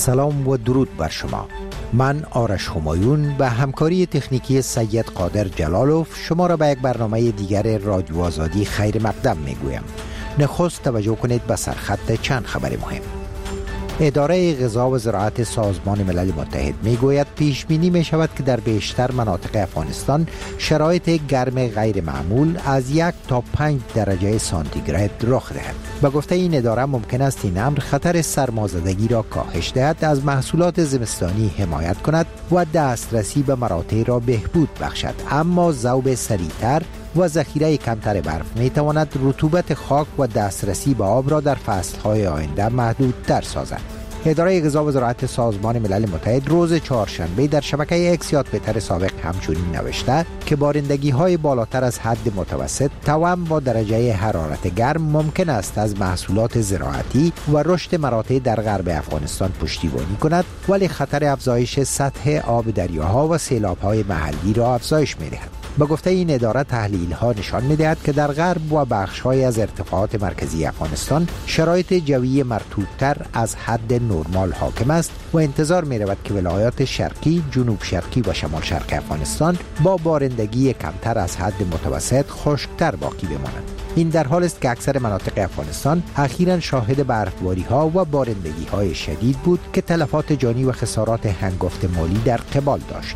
سلام و درود بر شما. من آرش همایون به همکاری تکنیکی سید قادر جلالوف شما را به یک برنامه دیگر رادیو آزادی خیر مقدم میگویم. نخست توجه کنید به سرخط چند خبر مهم. اداره غذا و زراعت سازمان ملل متحد میگوید پیش بینی می شود که در بیشتر مناطق افغانستان شرایط گرم غیر معمول از 1 تا 5 درجه سانتیگراد رخ دهد. به گفته این اداره ممکن است این امر خطر سرمازدگی را کاهش دهد، از محصولات زمستانی حمایت کند و دسترسی به مراتع را بهبود بخشد، اما ذوب سریعتر و ذخیره کمتر برف می تواند رطوبت خاک و دسترسی به آب را در فصلهای آینده محدودتر سازد. اداره غذا و زراعت سازمان ملل متحد روز چهارشنبه در شبکه اکس یا توییتر سابق همچنین نوشته که بارندگی های بالاتر از حد متوسط توأم با درجه حرارت گرم ممکن است از محصولات زراعتی و رشد مراتع در غرب افغانستان پشتیبانی کند، ولی خطر افزایش سطح آب دریاها و سیلاب‌های محلی را افزایش می‌دهد. به گفته این اداره تحلیل‌ها نشان می‌دهد که در غرب و بخش‌های از ارتفاعات مرکزی افغانستان شرایط جویی مرطوب‌تر از حد نرمال حاکم است و انتظار می‌رود که ولایات شرقی، جنوب شرقی و شمال شرق افغانستان با بارندگی کمتر از حد متوسط خشک‌تر باقی بمانند. این در حالی است که اکثر مناطق افغانستان اخیراً شاهد برفباری‌ها و بارندگی‌های شدید بود که تلفات جانی و خسارات هنگفت مالی در قبال داشت.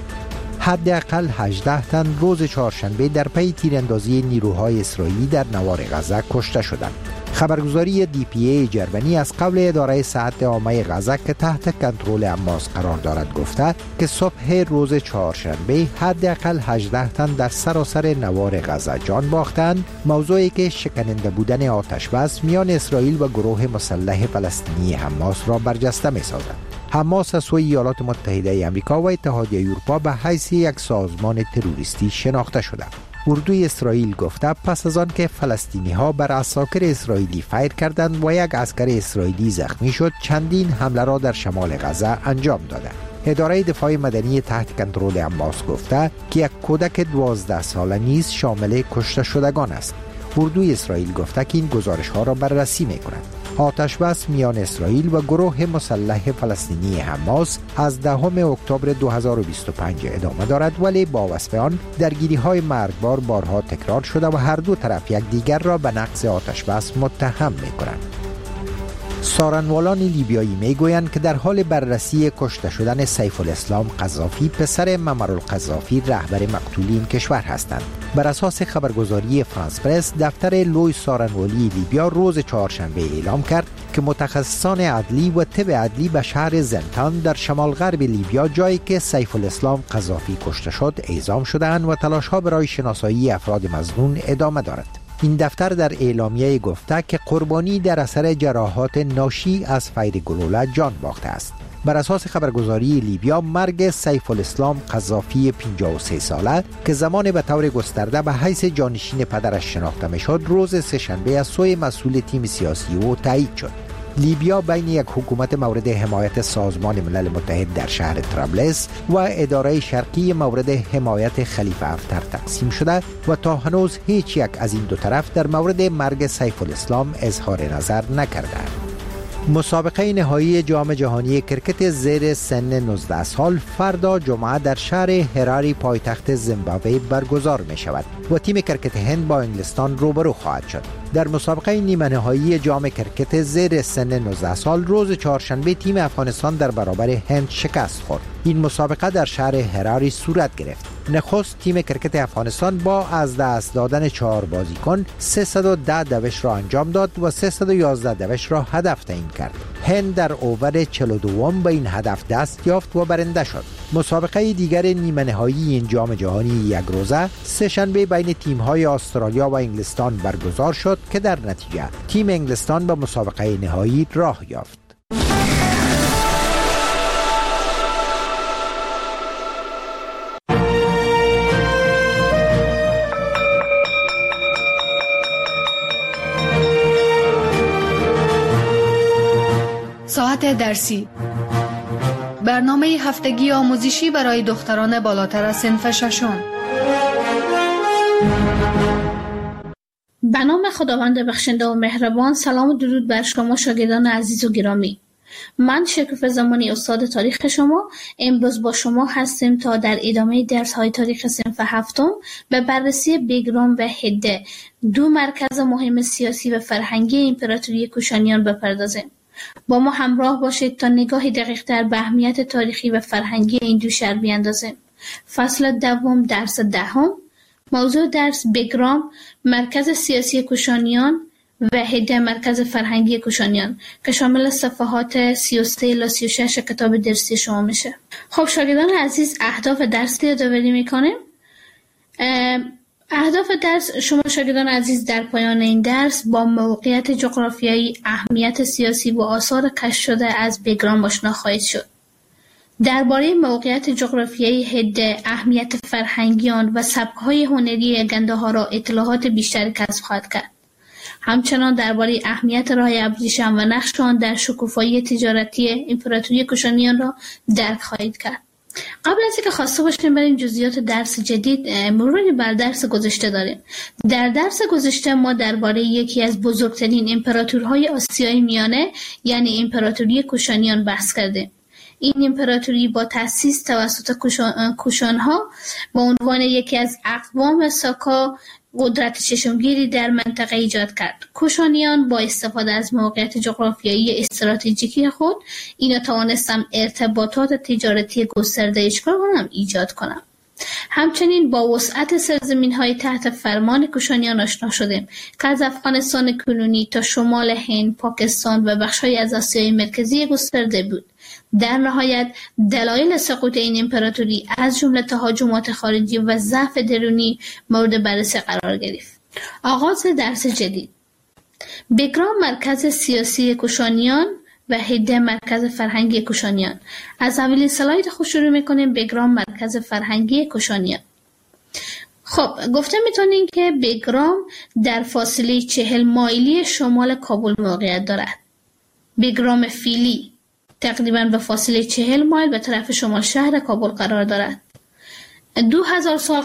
حداقل 18 تن روز چهارشنبه در پی تیراندازی نیروهای اسرائیلی در نوار غزه کشته شدند. خبرگزاری DPA جرمنی از قبل اداره صحت عامه غزه که تحت کنترل حماس قرار دارد گفته که صبح روز چهارشنبه حداقل 18 تن در سراسر نوار غزه جان باختند، موضوعی که شکننده بودن آتش بس میان اسرائیل و گروه مسلح فلسطینی حماس را برجسته می‌سازد. حماس از سوی ایالات متحده آمریکا و اتحادیه اروپا به حیث یک سازمان تروریستی شناخته شده. اردوی اسرائیل گفته پس از آن که فلسطینی ها بر عساکر اسرائیلی فیر کردند و یک عسکر اسرائیلی زخمی شد، چندین حمله را در شمال غزه انجام دادند. اداره دفاع مدنی تحت کنترل حماس گفته که یک کودک 12 ساله نیز شامل کشته شدگان است. اردوی اسرائیل گفته که این گزارش ها را بررسی می کند. آتش بس میان اسرائیل و گروه مسلح فلسطینی حماس از 10 اکتبر 2025 ادامه دارد، ولی با وصف آن درگیری‌های مرگبار بارها تکرار شده و هر دو طرف یکدیگر را به نقض آتش بس متهم می‌کنند. سارنوالان لیبیایی میگویند که در حال بررسی کشته شدن سیف الاسلام قذافی پسر معمر القذافی رهبر مقتول این کشور هستند. بر اساس خبرگزاری فرانس پرس دفتر لوی سارنوالی لیبیا روز چهارشنبه اعلام کرد که متخصصان عدلی و طب عدلی به شهر زنتان در شمال غرب لیبیا، جایی که سیف الاسلام قذافی کشته شد، اعزام شده‌اند و تلاش‌ها برای شناسایی افراد مظنون ادامه دارد. این دفتر در اعلامیه گفته که قربانی در اثر جراحات ناشی از فیر گلوله جان باخته است. بر اساس خبرگزاری لیبیا مرگ سیف الاسلام قذافی 53 ساله که زمان به طور گسترده به حیث جانشین پدرش شناخته میشد، روز سه‌شنبه از سوی مسئول تیم سیاسی او تایید شد. لیبیا بین یک حکومت مورد حمایت سازمان ملل متحد در شهر طرابلس و اداره شرقی مورد حمایت خلیفه حفتر تقسیم شده و تا هنوز هیچ یک از این دو طرف در مورد مرگ سیف الاسلام اظهار نظر نکرده. مسابقه نهایی جام جهانی کرکت زیر سن 19 سال فردا جمعه در شهر هراری پایتخت زیمبابوه برگزار می شود و تیم کرکت هند با انگلستان روبرو خواهد شد. در مسابقه نیمه نهایی جام کرکت زیر سن 19 سال روز چهارشنبه تیم افغانستان در برابر هند شکست خورد. این مسابقه در شهر هراری صورت گرفت. نخست تیم کرکت افغانستان با از دست دادن 4 بازیکن 310 دوش را انجام داد و 311 دوش را هدف تعیین کرد. هند در اوور 42 به این هدف دست یافت و برنده شد. مسابقه دیگر نیمه نهایی این جام جهانی یک روزه سه‌شنبه بین تیم‌های استرالیا و انگلستان برگزار شد که در نتیجه تیم انگلستان به مسابقه نهایی راه یافت. ساعت درسی، برنامه هفتگی آموزشی برای دختران بالاتر از صنف ششم. به نام خداوند بخشنده و مهربان. سلام و درود بر شما شاگردان عزیز و گرامی. من شکوفه زمانی استاد تاریخ شما امروز با شما هستیم تا در ادامه درس های تاریخ صنف هفتم به بررسی بگرام و هده، دو مرکز مهم سیاسی و فرهنگی امپراتوری کوشانیان بپردازیم. با ما همراه باشید تا نگاهی دقیق تر به اهمیت تاریخی و فرهنگی این دو شهر بیاندازیم. فصل دوم، درس دهم. موضوع درس بگرام، مرکز سیاسی کوشانیان و هده، مرکز فرهنگی کوشانیان، که شامل صفحات 33 الی 36 کتاب درسی شما میشه. خب شاگردان عزیز، اهداف درس یادآوری میکنیم. اهداف درس شما شاگردان عزیز در پایان این درس با موقعیت جغرافیایی، اهمیت سیاسی و آثار کشف شده از بگرام آشنا خواهید شد. درباره موقعیت جغرافیایی هده، اهمیت فرهنگی آن و سبک‌های هنری گنده ها را اطلاعات بیشتری کسب خواهد کرد. همچنان درباره اهمیت راه ابریشم و نقش آن در شکوفایی تجارتی امپراتوری کوشانیان را درک خواهید کرد. قبل از اینکه خواسته باشیم بریم جزئیات درس جدید، مروری بر درس گذشته داریم. در درس گذشته ما درباره یکی از بزرگترین امپراتورهای آسیای میانه یعنی امپراتوری کوشانیان بحث کردیم. این امپراتوری با تأسیس توسط کوشانها به عنوان یکی از اقوام ساکا قدرت چشمگیری در منطقه ایجاد کرد. کوشانیان با استفاده از موقعیت جغرافیایی استراتژیکی خود اینا توانستند ارتباطات تجارتی گسترده ایجاد کنند. همچنین با وسعت سرزمین‌های تحت فرمان کوشانیان آشنا شدیم که از افغانستان کنونی تا شمال هند، پاکستان و بخش‌هایی از آسیای مرکزی گسترده بود. در نهایت دلایل سقوط این امپراتوری از جمله تهاجمات خارجی و ضعف درونی مورد بررسی قرار گرفت. آغاز درس جدید. بگرام مرکز سیاسی کوشانیان و هده مرکز فرهنگی کوشانیان. از اولین سلاید خود شروع میکنیم. بگرام مرکز فرهنگی کوشانیان. خب گفته میتونیم که بگرام در فاصله 40 مایلی شمال کابل موقعیت دارد. بگرام فیلی تقریباً به فاصله 40 مایل به طرف شمال شهر کابل قرار دارد. 2000 سال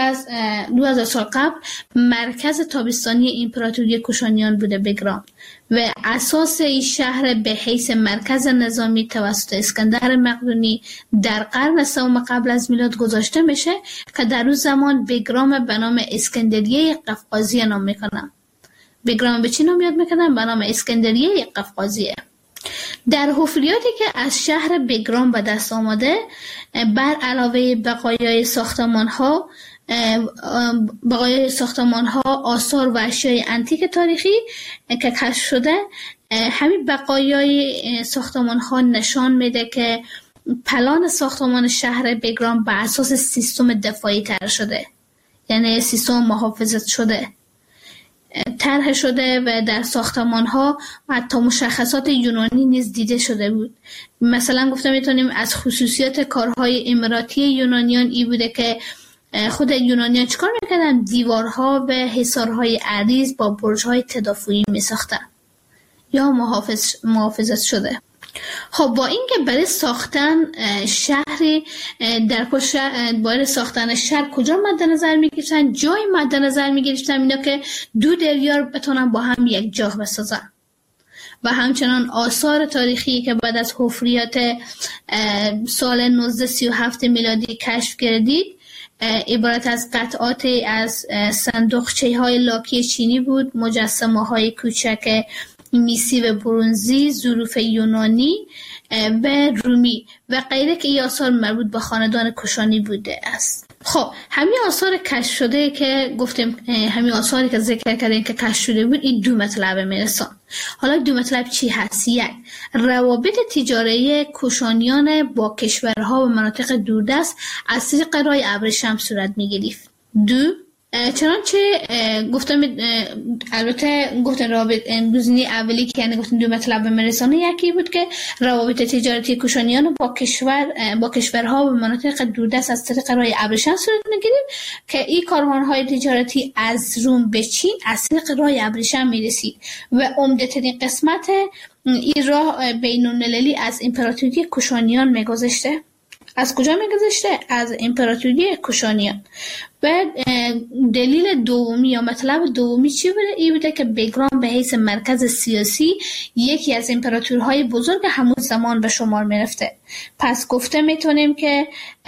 قبل مرکز تابستانی امپراتوری کوشانیان بوده بگرام و اساس این شهر به حیث مرکز نظامی توسط اسکندر مقدونی در قرن سوم قبل از میلاد گذاشته میشه که در اون زمان بگرام به نام اسکندریه قفقازیه نام میکنن. بگرام به چی نام یاد میکنن؟ به نام اسکندریه قفقازیه. در حفریاتی که از شهر بگرام به دست آمده، بر علاوه بقایای ساختمان‌ها، آثار و اشیای انتیک تاریخی که کشف شده، همین بقایای ساختمان‌ها نشان میده که پلان ساختمان شهر بگرام بر اساس سیستم دفاعی طرح شده، یعنی سیستم محافظت شده طرح شده و در ساختمان‌ها حتی مشخصات یونانی نیز دیده شده بود. مثلا گفته میتونیم از خصوصیات کارهای اماراتی یونانیان این بوده که خود یونانیان چیکار میکردن؟ دیوارها و حصارهای عریض با برج‌های تدافعی میساختن یا محافظت شده. خب با اینکه برای ساختن شهری برای ساختن شهر کجا مد نظر میگیرن؟ جای مد نظر میگیرن اینا که دو دریا بتونن با هم یک جا بسازن و همچنان آثار تاریخی که بعد از حفریات سال 1937 میلادی کشف کردید عبارت از قطعات از صندوقچه‌های لاکی چینی بود، مجسمه‌های کوچک میسی و برنزی، ظروف یونانی و رومی و غیره که این آثار مربوط به خاندان کوشانی بوده است. خب همین آثار کشف شده که گفتیم، همین آثاری که ذکر کردیم که کشف شده بود، این دو مطلب میرسان. حالا دو مطلب چی هست؟ یک، روابط تجاری کوشانیان با کشورها و مناطق دوردست از طریق راه ابریشم صورت می‌گرفت. دو، چنانچه گفتم البته گفتن روابط گزینه اولی که یعنی گفتن دو مطلب مرسانه، یکی بود که روابط تجارتی کوشانیان با کشورها و مناطق دوردست از طریق راه ابریشم صورت می‌گرفت که این کاروان‌های تجارتی از روم به چین از طریق راه ابریشم می‌رسید و عمده‌ترین قسمت این راه بین‌المللی از امپراتوری کوشانیان می‌گذشته. از کجا میگذشته؟ از امپراتوری کوشانیان. و دلیل دومی یا مطلب دومی چی بوده؟ این بوده که بگرام به حیث مرکز سیاسی یکی از امپراتورهای بزرگ همون زمان به شمار میرفته. پس گفته میتونیم که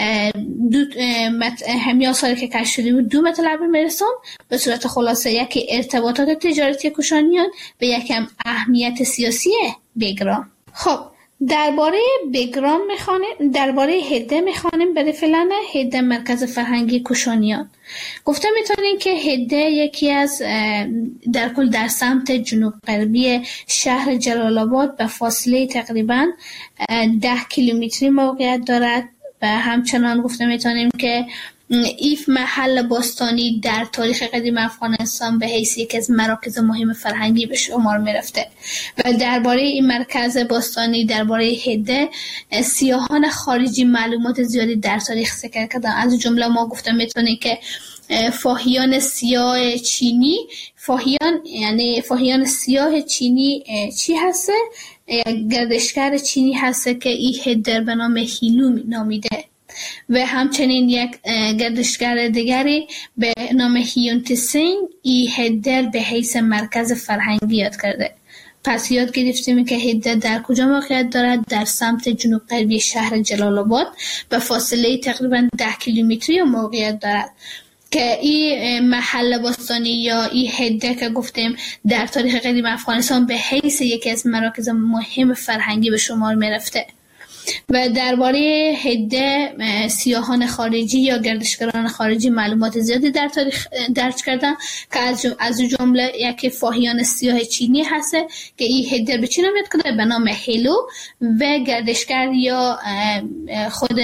همین آثاری که کشف شده بود دو مطلب میرسون به صورت خلاصه، یکی ارتباطات تجارتی کوشانیان و یکم اهمیت سیاسی بگرام. خب درباره بگرام درباره هده میخوانیم. برای فعلا هده مرکز فرهنگی کوشانیان. گفته میتونیم که هده یکی از در کل در سمت جنوب غربی شهر جلال آباد به فاصله تقریبا 10 کیلومتری موقعیت دارد و همچنان گفته میتونیم که ایف محل باستانی در تاریخ قدیم افغانستان به حیث یک از مراکز مهم فرهنگی به شمار میرفته. و درباره این مرکز باستانی، درباره هده، سیاحان خارجی معلومات زیادی در تاریخ ذکر کردن. از جمله ما گفته میتونیم که فاهیان سیاه چینی، فاهیان سیاه چینی چی هسته؟ گردشگر چینی هسته که این هده به نام هیلو نامیده و همچنین یک گردشگر دیگری به نام هیون تسینگ ای هده به حیث مرکز فرهنگی یاد کرده. پس یاد گرفتیم که هده در کجا موقعیت دارد؟ در سمت جنوب غربی شهر جلال آباد به فاصله تقریبا 10 کیلومتری موقعیت دارد که این محل باستانی یا این هده که گفتیم در تاریخ قدیم افغانستان به حیث یکی از مراکز مهم فرهنگی به شمار میرفته. و درباره هده سیاحان خارجی یا گردشگران خارجی معلومات زیادی در تاریخ درج کردن که از جمله یک فاهیان سیاه چینی هست که این هده به چی نامیده کرده؟ به نام هیلو. و گردشگر یا خود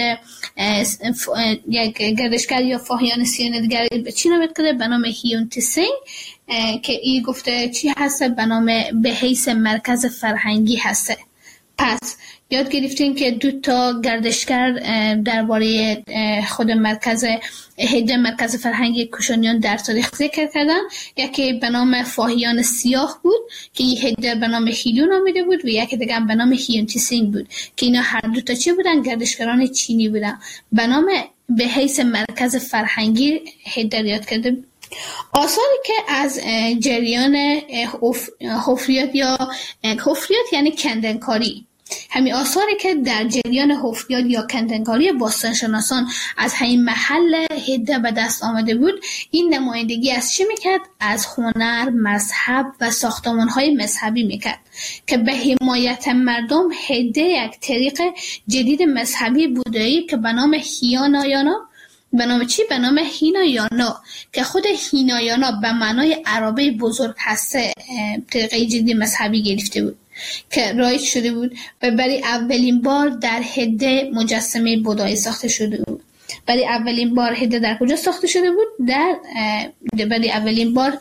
یک گردشگر یا فاهیان سیاه دیگری به چی نامیده کرده؟ به نام هیون تسینگ که این گفته چی هست؟ به نام به حیث مرکز فرهنگی هست. پس یاد گرفتیم که 2 تا گردشگر درباره خود مرکز هده مرکز فرهنگی کوشانیان در تاریخ ذکر کردن. یکی به نام فاهیان سیاه بود که این هده به نام هیلو نامیده بود و یکی دیگه به نام هیون تسینگ بود که اینا هر 2 تا چی بودن؟ گردشگران چینی بودن به نام به حیث مرکز فرهنگی هده یاد کرده بود. آثاری که از جریان حفریات یعنی کندنکاری، همین آثاری که در جریان حفریات یا کندنکاری باستانشناسان از همین محل هده به دست آمده بود، این نمایندگی از چی میکرد؟ از هنر، مذهب و ساختمان‌های مذهبی میکرد که به حمایت مردم هده یک طریق جدید مذهبی بودایی که به نام به نام چی؟ به نام هینایانا که خود هینایانا به معنای عربه بزرگ هسته طریقه جدید مذهبی گرفته بود که رایج شده بود و برای اولین بار در هده مجسمه بودایی ساخته شده بود. برای اولین بار هده در کجا ساخته شده بود؟ برای اولین بار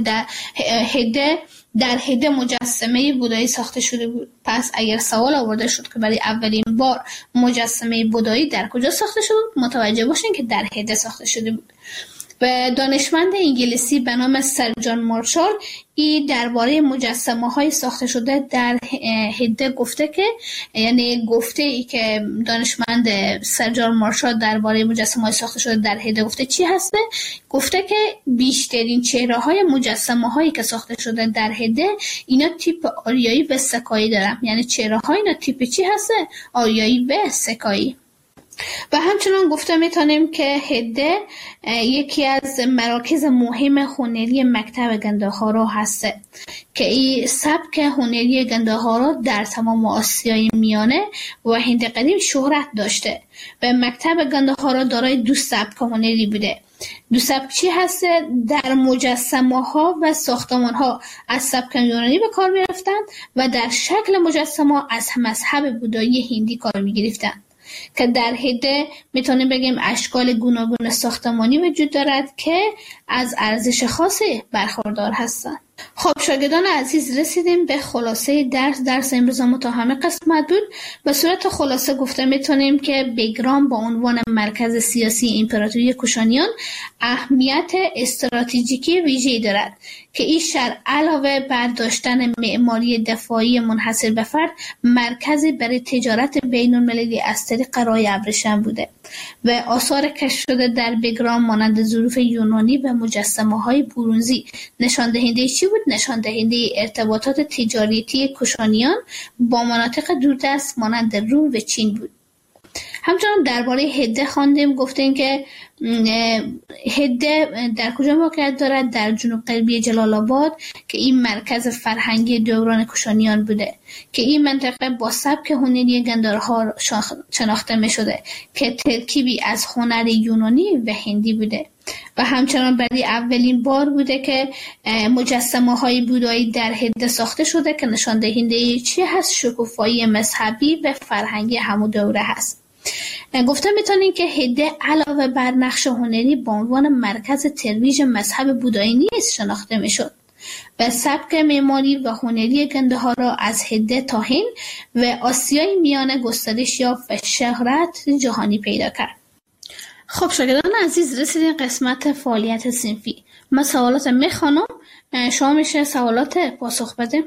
در هده مجسمه بودایی ساخته شده بود. پس اگر سوال آورده شد که برای اولین بار مجسمه بودایی در کجا ساخته شده بود، متوجه باشین که در هده ساخته شده بود. و دانشمند انگلیسی به نام سر جان مارشال ای درباره مجسمه‌های ساخته شده در هده گفته که، یعنی گفته ای که دانشمند سر جان مارشال درباره مجسمه‌های ساخته شده در هده گفته چی هسته؟ گفته که بیشترین چهره‌های مجسمه‌هایی که ساخته شده در هده اینا تیپ آریایی و سکایی دارن. یعنی چهره‌ها اینا تیپ چی هسته؟ آریایی و سکایی. و همچنان گفته میتونیم که هده یکی از مراکز مهم هنری مکتب گندهارا هسته که این سبک هنری گندهارا در تمام آسیای میانه و هند قدیم شهرت داشته و مکتب گندهارا دارای 2 سبک هنری بوده. 2 سبک چی هسته؟ در مجسمه ها و ساختمان ها از سبک یونانی به کار می رفتن و در شکل مجسمه از مذهب بودایی هندی کار می گرفتن که در هده میتونیم بگیم اشکال گوناگون ساختمانی وجود دارد که از ارزش خاصی برخوردار هستند. خب شاگردان عزیز، رسیدیم به خلاصه درس امروز ما تا همه قسمت بود. به صورت خلاصه گفته میتونیم که بگرام با عنوان مرکز سیاسی امپراتوری کوشانیان اهمیت استراتژیکی ویژه‌ای دارد که این شهر علاوه بر داشتن معماری دفاعی منحصر به فرد، مرکزی برای تجارت بین المللی از طریق راه ابریشم بوده و آثار کشف شده در بگرام مانند ظروف یونانی و مجسمه‌های برونزی نشان دهنده چی بود؟ نشان دهنده ارتباطات تجارتی کوشانیان با مناطق دوردست مانند روم و چین بود. همچنان درباره هده خواندیم، گفتیم که هده در کجا موقعیت دارد؟ در جنوب غربی جلال آباد که این مرکز فرهنگی دوران کوشانیان بوده که این منطقه با سبک هنری گندارها شناخته می شده که ترکیبی از هنر یونانی و هندی بوده و همچنان برای اولین بار بوده که مجسمه های بودایی در هده ساخته شده که نشان دهنده چی هست؟ شکوفایی مذهبی و فرهنگی همون دوره هست. گفته میتونیم که هده علاوه بر نقش هنری به عنوان مرکز ترویج مذهب بودایی نیز شناخته میشد و سبک معماری و هنری گنده‌ها را از هده تا هند و آسیای میانه گسترش یافت و شهرت جهانی پیدا کرد. خب شاگردان عزیز، رسیدیم قسمت فعالیت صنفی. من سوالات میخوانم، شما میشه سوالات پاسخ بده.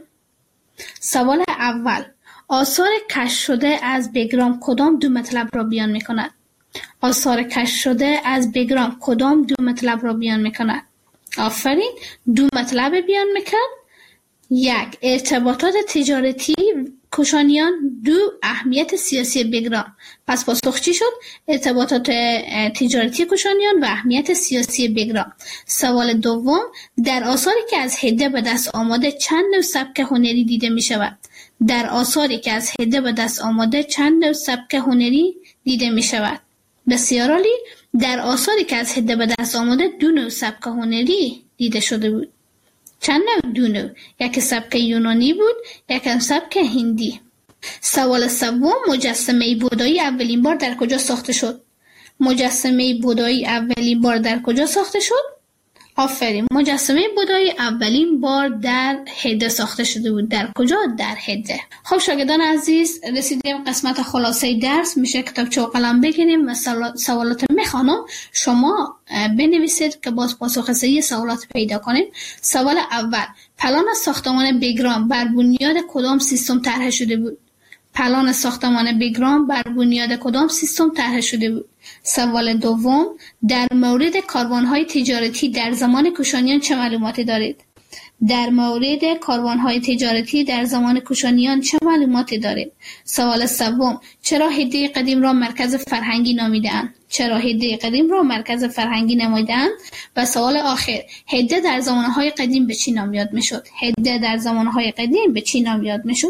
سوال اول: آثار کشف شده از بگرام کدام دو مطلب را بیان می‌کند؟ آثار کشف شده از بگرام کدام دو مطلب را بیان می‌کند؟ آفرین، دو مطلب بیان می‌کند. یک، ارتباطات تجارتی کوشانیان. دو، اهمیت سیاسی بگرام. پس پاسخ چی شد؟ ارتباطات تجارتی کوشانیان و اهمیت سیاسی بگرام. سوال دوم: در آثاری که از هده به دست آمده چند نوع سبک هنری دیده می‌شود؟ در آثاری که از هده به دست آمده چند نوع سبک هنری دیده می شود؟ بسیار عالی. در آثاری که از هده به دست آمده دو نوع سبک هنری دیده شده بود. چند نوع؟ دو نوع. یک سبک یونانی بود، یک سبک هندی. سوال سوم: مجسمه بودایی اولین بار در کجا ساخته شد؟ مجسمه بودایی اولین بار در کجا ساخته شد؟ آفرین، مجسمه بودایی اولین بار در هده ساخته شده بود. در کجا؟ در هده. خب شاگردان عزیز، رسیدیم قسمت خلاصه درس. میشه کتابچه و قلم بگیریم و سوالات میخوانم، شما بنویسید که باز پاسخ صحیح سوالات پیدا کنیم. سوال اول: پلان ساختمان بگرام بر بنیاد کدام سیستم طرح شده بود؟ پلان ساختمان بگرام بر بنیاد کدام سیستم طرح شده بود؟ سوال دوم: در مورد کاروان‌های تجارتی در زمان کوشانیان چه معلوماتی دارید؟ در مورد کاروان‌های تجارتی در زمان کوشانیان چه معلوماتی دارید؟ سوال سوم: چرا هده قدیم را مرکز فرهنگی نامیده‌اند؟ چرا هده قدیم را مرکز فرهنگی نموده‌اند؟ و سوال آخر: هده در زمانهای قدیم به چی نام یاد می‌شد؟ هده در زمانهای قدیم به چی نام یاد می‌شد؟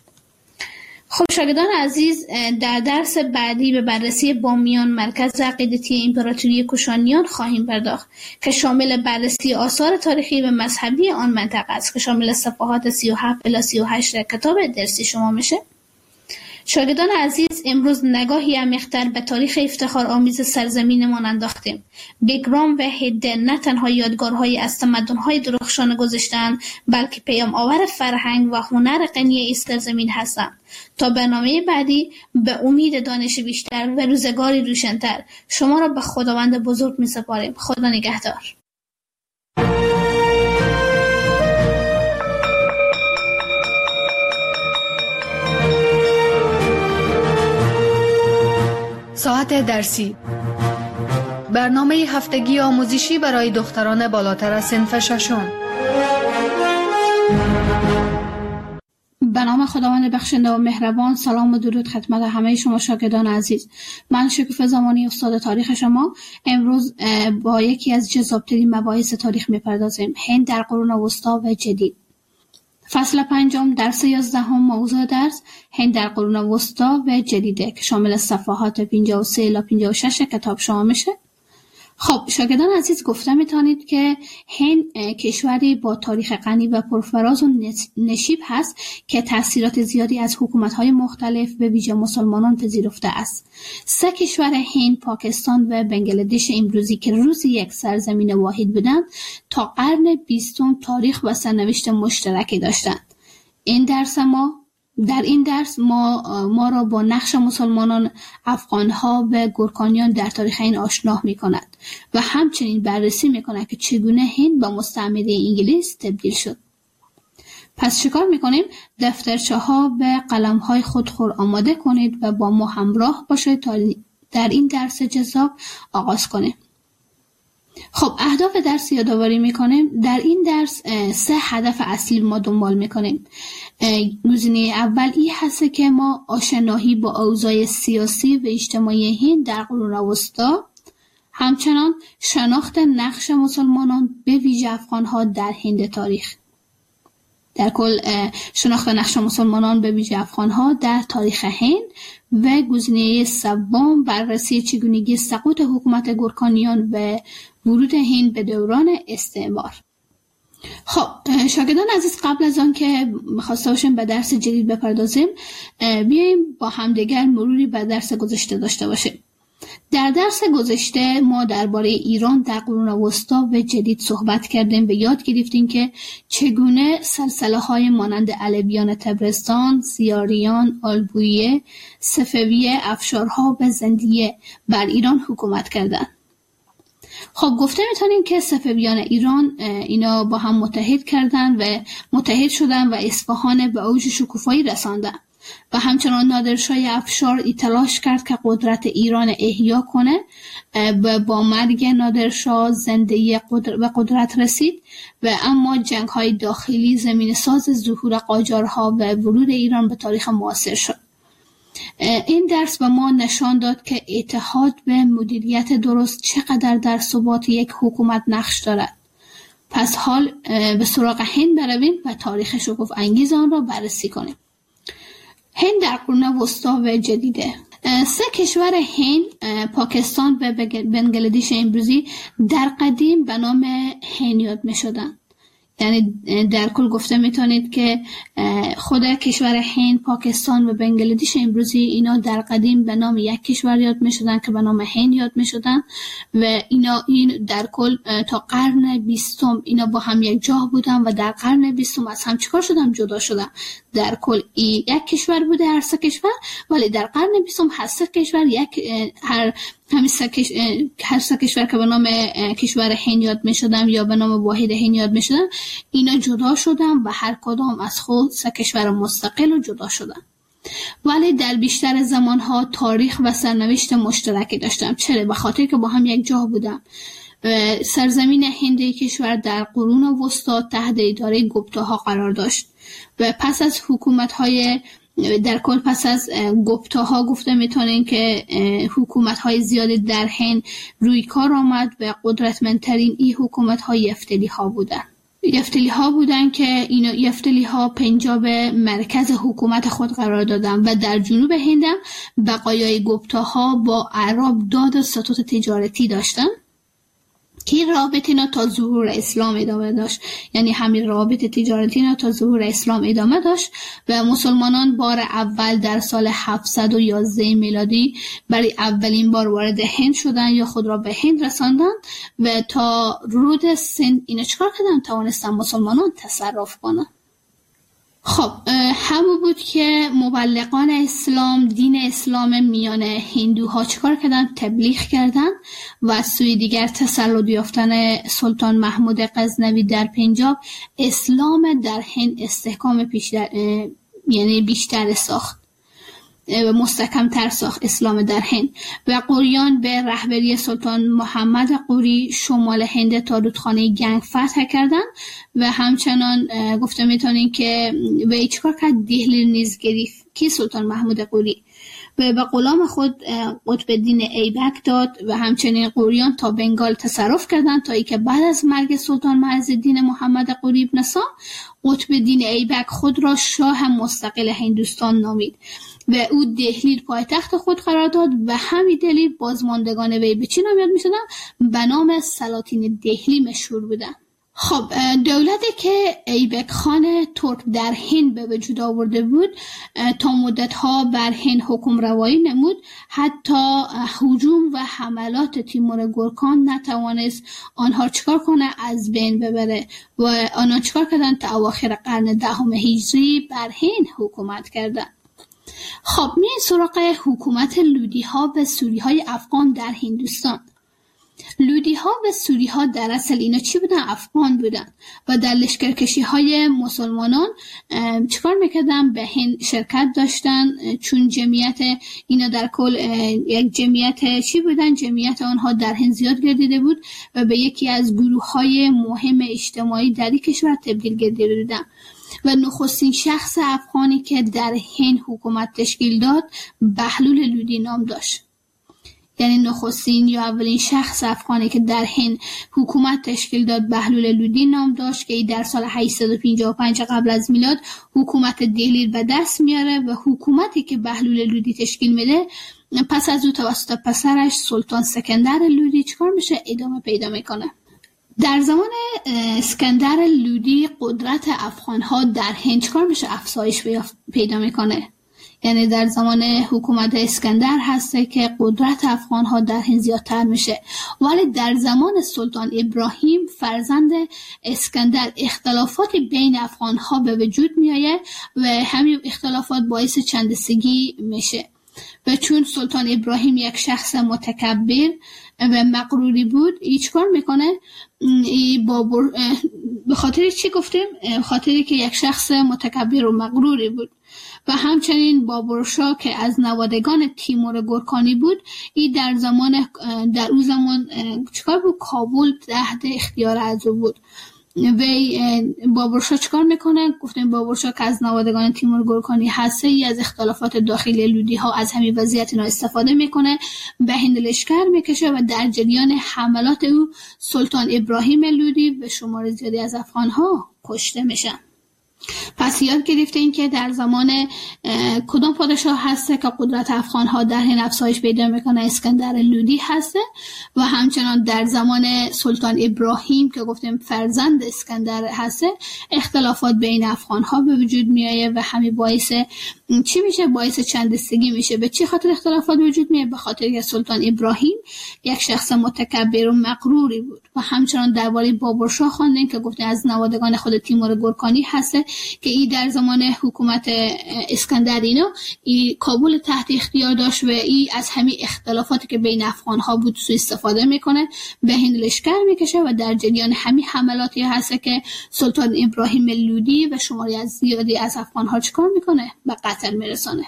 خب شاگردان عزیز، در درس بعدی به بررسی بامیان، مرکز عقیدتی امپراتوری کوشانیان خواهیم پرداخت که شامل بررسی آثار تاریخی و مذهبی آن منطقه است که شامل صفحات 37 الی 38 کتاب درسی شما میشه. شاگردان عزیز، امروز نگاهی عمیق‌تر به تاریخ افتخار آمیز سرزمینمان انداختیم. بگرام و هده نه تنها یادگارهایی از تمدن‌های درخشان گذشته‌اند، بلکه پیام آور فرهنگ و هنر غنی این سرزمین هستند. تا برنامه بعدی، به امید دانش بیشتر و روزگاری روشن‌تر، شما را به خداوند بزرگ می‌سپاریم. خدا نگهدار. ساعت درسی، برنامه هفتگی آموزشی برای دختران بالاتر از صنف ششم. به نام خداوند بخشنده و مهربان. سلام و درود خدمت همه شما شاگردان عزیز. من شکوفه زمانی، استاد تاریخ شما. امروز با یکی از جذاب‌ترین مباحث تاریخ می‌پردازیم: هند در قرون وسطی و جدید. فصل 5، درس 11، موضوع درس هند در قرون وسطی و جدیده که شامل صفحات 53 الی 56 کتاب شما میشه. خب شاگردان عزیز، گفته میتونید که هند کشوری با تاریخ غنی و پرفراز و نشیب هست که تأثیرات زیادی از حکومت‌های مختلف به ویژه مسلمانان پذیرفته است. 3 کشور هند، پاکستان و بنگلادش امروزی که روزی یک سرزمین واحد بودند، تا قرن 20 تاریخ و سرنوشت مشترکی داشتند. در این درس ما را با نقش مسلمانان افغانها و گورکانیان در تاریخ این آشنا می‌کند و همچنین بررسی می‌کند که چگونه هند با مستعمره انگلیس تبدیل شد. پس چیکار می‌کنیم؟ دفترچه‌ها و قلم‌های خود آماده کنید و با ما همراه باشید تا در این درس جذاب آغاز کنیم. خب اهداف درس یادآوری میکنیم. در این درس 3 هدف اصلی ما دنبال میکنیم. گزینه اول این هست که ما آشنایی با اوضاع سیاسی و اجتماعی هند در قرون وسطا، همچنان شناخت نقش مسلمانان به ویژه افغانها در هند تاریخ. در کل شناخت نقش مسلمانان به ویژه افغانها در تاریخ هند و گزینه سوم بررسی چگونگی سقوط حکومت گورکانیان و ورود هند به دوران استعمار. خب شاگردان عزیز، قبل از آن که خواسته باشیم به درس جدید بپردازیم، بیاییم با همدیگر مروری به درس گذشته داشته باشیم. در درس گذشته ما درباره ایران در قرون وسطا و جدید صحبت کردیم و یاد گرفتیم که چگونه سلسله‌های مانند علویان تبرستان، سیاریان، آلبویه، صفویه، افشارها و زندیه بر ایران حکومت کردند. خب گفته میتونیم که صفویان ایران اینا با هم متحد کردند و متحد شدن و اصفهان به اوج شکوفایی رساندن و همچنان نادرشاه افشار تلاش کرد که قدرت ایران احیا کنه و با مرگ نادرشاه زندگی به قدرت رسید و اما جنگ‌های داخلی زمین ساز ظهور قاجارها و ورود ایران به تاریخ معاصر شد. این درس به ما نشان داد که اتحاد و مدیریت درست چقدر در ثبات یک حکومت نقش دارد. پس حال به سراغ هند برویم و تاریخ شگفت انگیز آن را بررسی کنیم. هند در قرون وسطا و جدیده. 3 کشور هند، پاکستان و بنگلادش امروزی در قدیم به نام هند یاد می شدن. یعنی در کل گفته میتونید که خود کشور هند، پاکستان و بنگلادش امروزی اینا در قدیم به نام یک کشور یاد میشدن که به نام هند یاد میشدن و این در کل تا قرن 20 اینا با هم یک جا بودن و در قرن 20 از هم چیکار شدن؟ جدا شدن. در کل یک کشور بوده هر 3 کشور، ولی در قرن 20 هر 3 کشور هر 3 کشور که به نام کشور هند یاد می شدن یا به نام واحد هند یاد می شدن، اینا جدا شدن و هر کدام از خود 3 کشور مستقل و جدا شدن. ولی در بیشتر زمانها تاریخ و سرنوشت مشترکی داشتن. چرا؟ به خاطر که با هم یک جا بودن. سرزمین هند کشور در قرون وسطا تحت اداره گپتاها قرار داشت و پس از حکومت‌های در کل پس از گپتاها گفته میتونین که حکومت‌های زیادی در هند روی کار آمد و قدرتمندترین این حکومت‌های یفتلی‌ها بودن که این یفتلی‌ها پنجاب مرکز حکومت خود قرار دادن و در جنوب هند هم بقایای گپتاها با عرب داد ستوت تجارتی داشتن که رابطه اینا تا ظهور اسلام ادامه داشت. یعنی همین رابطه تجارتی اینا تا ظهور اسلام ادامه داشت و مسلمانان بار اول در سال 711 میلادی برای اولین بار وارد هند شدن یا خود را به هند رساندن و تا رود سند اینا چکار کردن؟ توانستن مسلمانان تصرف کنن. خب همون بود که مبلغان اسلام، دین اسلام میان هندوها چکار کردن؟ تبلیغ کردن و از سوی دیگر تسلط یافتن سلطان محمود غزنوی در پنجاب اسلام در هند استحکام یعنی بیشتر ساخت و مستحکم‌تر ساخت اسلام در هند و قوریان به رهبری سلطان محمد قوری شمال هند تا رودخانه گنگ فتح کردند و همچنان گفته میتونین که و چیکار کرد؟ دهلی نیز گرفت که سلطان محمود قوری و به غلام خود قطب الدین ایبک داد و همچنین قوریان تا بنگال تصرف کردند تا اینکه بعد از مرگ سلطان معزالدین محمد قوری ابن سام قطب الدین ایبک خود را شاه مستقل هندوستان نامید و او دهلی پایتخت خود قرار داد و همین دلیل بازماندگان وی به چی نام یاد می‌شدن؟ به نام سلاطین دهلی مشهور بودن. خب دولتی که ایبک خان ترک در هند به وجود آورده بود تا مدتها بر هند حکم روایی نمود، حتی هجوم و حملات تیمور گورکان نتوانست آنها چکار کنه؟ از بین ببره و آنها چکار کردن؟ تا اواخر قرن 10 هجری بر هند حکومت کردن. خب می سراغ حکومت لودی ها و سوری های افغان در هندوستان. لودی ها و سوری ها در اصل اینا چی بودن؟ افغان بودن و در لشکرکشی های مسلمانان چیکار میکردن؟ به هند شرکت داشتن، چون جمعیت اینا در کل یک جمعیت چی بودن؟ جمعیت آنها در هند زیاد گردیده بود و به یکی از گروه های مهم اجتماعی در این کشور تبدیل گردیده بودن و نخستین شخص افغانی که در هند حکومت تشکیل داد بهلول لودی نام داشت. یعنی نخستین یا اولین شخص افغانی که در هند حکومت تشکیل داد بهلول لودی نام داشت که در سال 855 قبل از میلاد حکومت دهلی به دست میاره و حکومتی که بهلول لودی تشکیل میده پس از او توسط پسرش سلطان اسکندر لودی چکار میشه؟ ادامه پیدا میکنه. در زمان اسکندر لودی قدرت افغان‌ها در هند چکار میشه؟ افزایش پیدا میکنه. یعنی در زمان حکومت اسکندر هسته که قدرت افغان‌ها در هند زیادتر میشه، ولی در زمان سلطان ابراهیم فرزند اسکندر اختلافات بین افغان‌ها به وجود میآید و همین اختلافات باعث چندستگی میشه و چون سلطان ابراهیم یک شخص متکبر و مغروری بود چیکار میکنه؟ به خاطر چی گفتیم؟ خاطری که یک شخص متکبر و مغروری بود و همچنین بابرشاه که از نوادگان تیمور گورکانی بود در اون زمان چیکار بود؟ کابل تحت اختیار از او بود و بابرشاه چیکار میکنه؟ گفتیم بابرشاه که از نوادگان تیمور گورکانی هسته ای از اختلافات داخلی لودی ها از همین وضعیت اینا استفاده میکنه، به هند لشکر میکشه و در جریان حملات او سلطان ابراهیم لودی به شمار زیادی از افغان ها کشته میشن. پس یاد گرفتین که در زمان کدام پادشاه هسته که قدرت افغان ها در هند افزایش پیدا میکنه؟ اسکندر لودی هسته و همچنان در زمان سلطان ابراهیم که گفتیم فرزند اسکندر هسته اختلافات بین افغان ها به وجود میایه و همین باعث چی میشه؟ باعث چندستگی میشه. به چه خاطر اختلافات وجود میاد؟ به خاطر که سلطان ابراهیم یک شخص متکبر و مغروری بود و همچنان درباره بابرشاه خواندیم که گفتیم از نوادگان خود تیمور گورکانی هسته که ای در زمان حکومت اسکندر ای کابل تحت اختیار داشت و ای از همین اختلافاتی که بین افغان ها بود سوء استفاده میکنه، به هند لشکر میکشه و در جریان همین حملاتی هست که سلطان ابراهیم لودی و شماری از زیادی از افغان ها چیکار میکنه؟ به قتل میرسانه.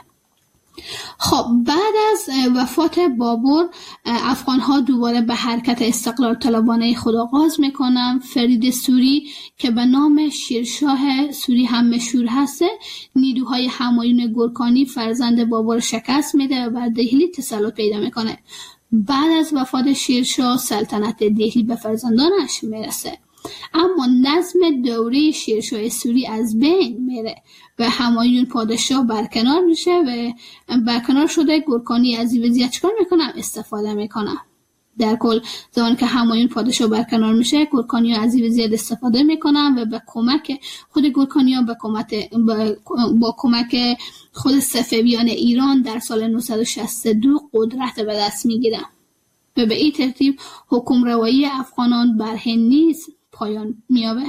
خب بعد از وفات بابر افغان ها دوباره به حرکت استقلال طلبانه خود آغاز میکنن. فرید سوری که به نام شیرشاه سوری هم مشهور هسته نیروهای همایون گورکانی فرزند بابر شکست میده و بر دهلی تسلط پیدا میکنه. بعد از وفات شیرشاه سلطنت دهلی به فرزندانش میرسه، اما نظم دوره شیرشاه سوری از بین میره و همایون پادشاه برکنار میشه و برکنار شده گورکانی از این وضعیت چکار میکنن؟ استفاده میکنن. در کل زمانی که همایون پادشاه برکنار میشه گورکانی از این وضعیت استفاده میکنن و به کمک خود گورکانی با کمک خود صفویان ایران در سال 962 قدرت به دست میگیرن و به این ترتیب حکم روایی افغانان بر هند نیز پایان میابه.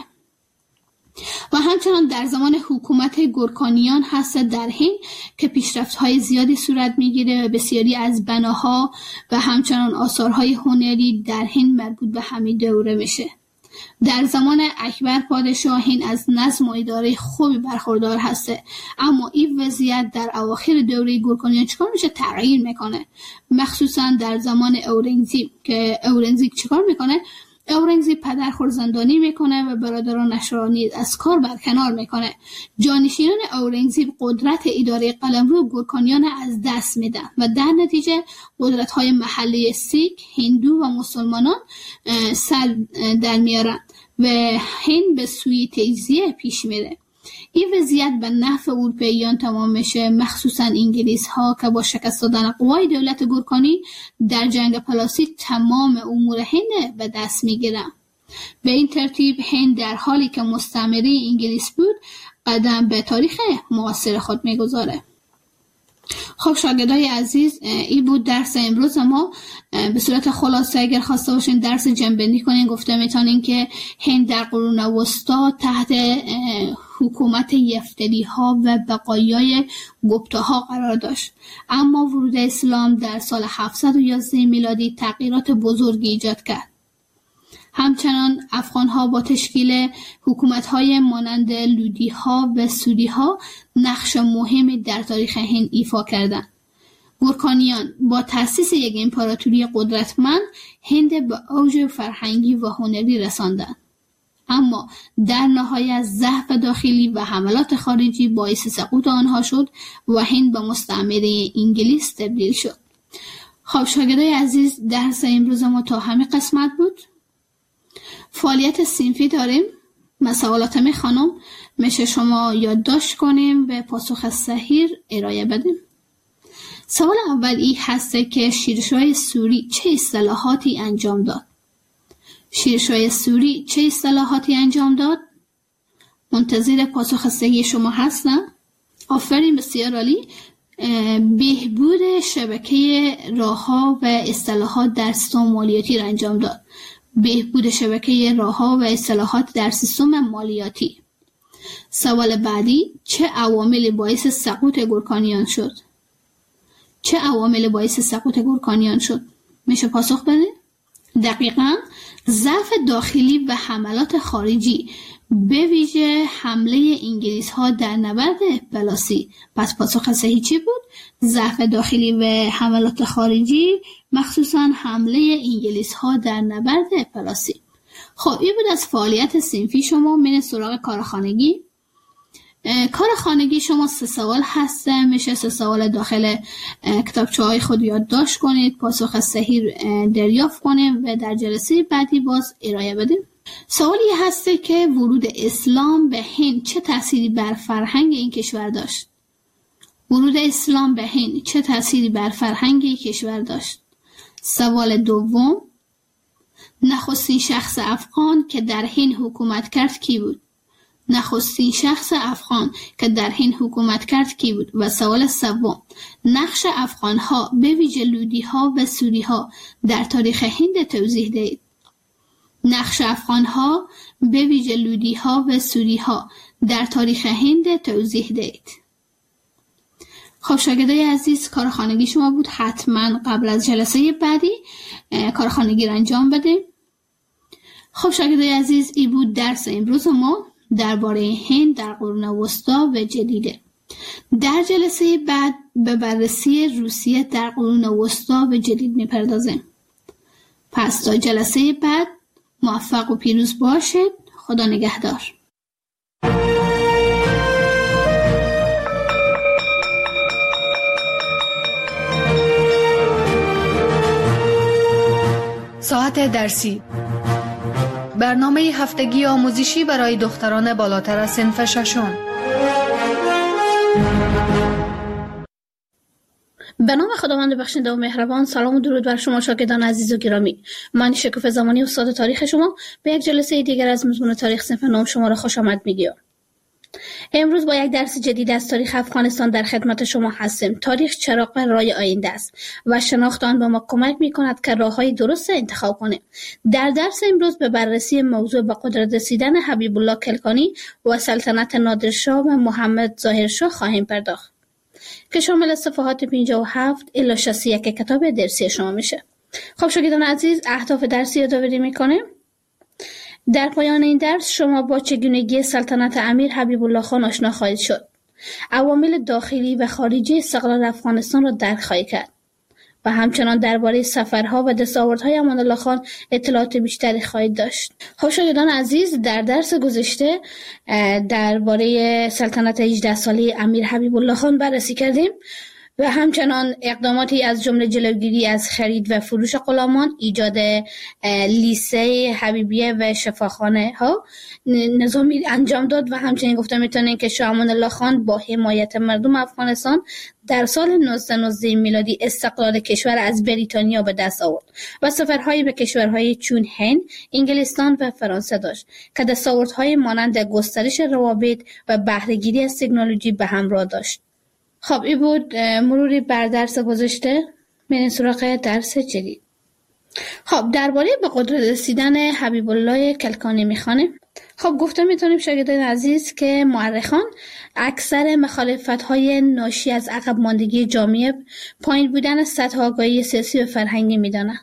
و همچنان در زمان حکومت گورکانیان هست در هند که پیشرفت‌های زیادی صورت میگیره و بسیاری از بناها و همچنان آثارهای هنری در هند مربوط به همین دوره میشه. در زمان اکبر پادشاه هند از نظم و اداره خوبی برخوردار هسته، اما این وضعیت در اواخر دوره گورکانیان چیکار میشه؟ تغییر میکنه، مخصوصا در زمان اورنگزیب که اورنگزیب چیکار میکنه؟ اورنگزیب پدر خورزندانی میکنه و برادرانش را نیز از کار برکنار میکنه. جانشینان اورنگزیب قدرت اداره قلمرو گورکانیان از دست میدن و در نتیجه قدرت‌های محلی سیک، هندو و مسلمانان سر در میارن و هند به سوی تجزیه پیش میره. این وضعیت به نفع اروپاییان تمام میشه، مخصوصا انگلیس ها که با شکست دادن قوای دولت گورکانی در جنگ پلاسی تمام امور هند به دست میگیرن. به این ترتیب هند در حالی که مستعمره انگلیس بود قدم به تاریخ معاصر خود میگذاره. خب شاگردای عزیز، این بود درس امروز ما. به صورت خلاصه اگر خواسته باشین درس جنبندی کنین، گفته میتونین که هند در قرون وسطا تحت حکومت یفتلی ها و بقایای گپتا ها قرار داشت، اما ورود اسلام در سال 711 میلادی تغییرات بزرگی ایجاد کرد. همچنان افغان ها با تشکیل حکومت های مانند لودی ها و سودی ها نقش مهمی در تاریخ هند ایفا کردند. گورکانیان با تأسیس یک امپراتوری قدرتمند هند به اوج فرهنگی و هنری رساندند، اما در نهایت ضعف داخلی و حملات خارجی باعث سقوط آنها شد و هند به مستعمره انگلیس تبدیل شد. خب شاگردای عزیز، درس امروز ما تا همین قسمت بود. فعالیت صنفی داریم. مسئولات خانم میشه شما یادداشت کنیم و پاسخ صحیح ارائه بدیم. سوال اول این هسته که شیرشاه سوری چه اصلاحاتی انجام داد؟ شیرشاه سوری چه اصلاحاتی انجام داد؟ منتظر پاسخ صحیح شما هستم. آفرین، بسیار عالی. بهبود شبکه راه‌ها و اصلاحات در سیستم مالیاتی را انجام داد. بهبود شبکه راه‌ها و اصلاحات در سیستم مالیاتی. سوال بعدی، چه عواملی باعث سقوط گورکانیان شد؟ چه عواملی باعث سقوط گورکانیان شد؟ میشه پاسخ بده؟ دقیقاً ضعف داخلی و حملات خارجی، به ویژه حمله انگلیس ها در نبرد پلاسی. پس پاسخ صحیح چی بود؟ ضعف داخلی و حملات خارجی، مخصوصا حمله انگلیس ها در نبرد پلاسی. خب این بود از فعالیت صنفی شما. من سراغ کار خانگی. کار خانگی شما 3 سوال هسته. میشه 3 سوال داخل کتابچه های خود یادداشت کنید، پاسخ صحیح دریافت کنید و در جلسه بعدی باز ارائه بدیم. سوالی هسته که ورود اسلام به هند چه تأثیری بر فرهنگ این کشور داشت؟ ورود اسلام به هند چه تأثیری بر فرهنگ این کشور داشت؟ سوال دوم، نخستین شخص افغان که در هند حکومت کرد کی بود؟ نخستین شخص افغان که در هند حکومت کرد کی بود؟ و سوال سوم، نقش افغان ها به ویژه لودی ها و سوری ها در تاریخ هند توضیح دهید. نقش افغان ها به ویژه لودی ها و سوری ها در تاریخ هند توضیح دهید. خب شاگردای عزیز، کار خانگی شما بود. حتما قبل از جلسه بعدی کار خانگی را انجام بده. خب شاگردای عزیز، این بود درس امروز ما درباره هند در قرون وسطا و جدیده. در جلسه بعد به بررسی روسیه در قرون وسطا و جدید میپردازیم. پس تا جلسه بعد موفق و پیروز باشید. خدا نگهدار. ساعت درسی، برنامه هفتگی آموزشی برای دختران بالاتر از صنف ششم. به نام خداوند بخشنده و مهربان. سلام و درود بر شما شاگردان عزیز و گرامی. من شکوفه زمانی، استاد تاریخ شما، به یک جلسه دیگر از مضمون تاریخ صنف نهم شما را خوش آمد میگویم. امروز با یک درس جدید از تاریخ افغانستان در خدمت شما هستیم. تاریخ چراغ راه آینده است و شناخت آن به ما کمک می‌کند که راه‌های درست انتخاب کنیم. در درس امروز به بررسی موضوع به قدرت رسیدن حبیب الله کلکانی و سلطنت نادرشاه و محمد ظاهرشاه خواهیم پرداخت که شامل صفحات 57 الی 61 کتاب درسی شما میشه. خب شاگردان عزیز، اهداف درسی یادآوری می‌کنیم. در پایان این درس شما با چگونگی سلطنت امیر حبیب الله خان آشنا خواهید شد. عوامل داخلی و خارجی استقلال افغانستان را درک خواهید کرد و همچنان درباره سفرها و دستاوردهای امان الله خان اطلاعات بیشتری خواهید داشت. خب شاگردان عزیز، در درس گذشته درباره سلطنت 18 ساله امیر حبیب الله خان بررسی کردیم و همچنان اقداماتی از جمله جلوگیری از خرید و فروش غلامان، ایجاد لیسه حبیبیه و شفاخانه ها نظامی انجام داد و همچنین گفته میتونین که شاه امان الله خان با حمایت مردم افغانستان در سال 1919 میلادی استقلال کشور از بریتانیا به دست آورد و سفرهایی به کشورهای چون هند، انگلستان و فرانسه داشت که دستاوردهای مانند گسترش روابط و بهره‌گیری از تکنولوژی به همراه داشت. خب این بود مروری بر درس گذشته. میریم سراغ درس جدید. خب درباره به قدرت رسیدن حبیب الله کلکانی میخوانیم. خب گفته میتونیم شاگردان عزیز که مورخان اکثر مخالفت‌های ناشی از عقب ماندگی جامعه پایین بودن سطح آگاهی سیاسی و فرهنگی میدانند.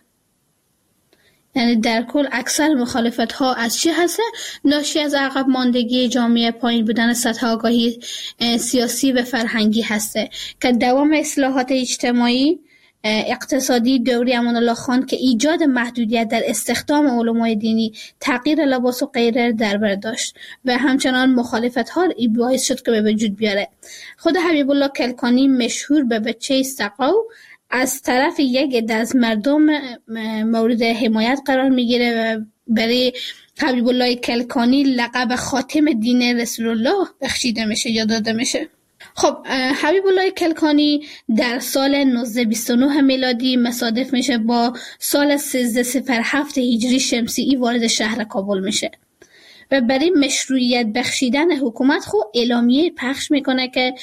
یعنی در کل اکثر مخالفت‌ها از چی هسته؟ ناشی از عقب ماندگی جامعه، پایین بودن سطح آگاهی سیاسی و فرهنگی هسته که دوام اصلاحات اجتماعی اقتصادی دوری امان الله خان که ایجاد محدودیت در استخدام علمای دینی، تغییر لباس و غیره در بر داشت و همچنان مخالفت‌ها باعث شد که به وجود بیاره. خود حبیب الله کلکانی مشهور به بچه سقاو از طرف یک عده از مردم مورد حمایت قرار میگیره و برای حبیب الله کلکانی لقب خاتم دین رسول الله بخشیده میشه یا داده میشه. خب حبیب الله کلکانی در سال 1929 میلادی مصادف میشه با سال 1307 هجری شمسی وارد شهر کابل میشه و برای مشروعیت بخشیدن حکومت خود اعلامیه پخش میکنه که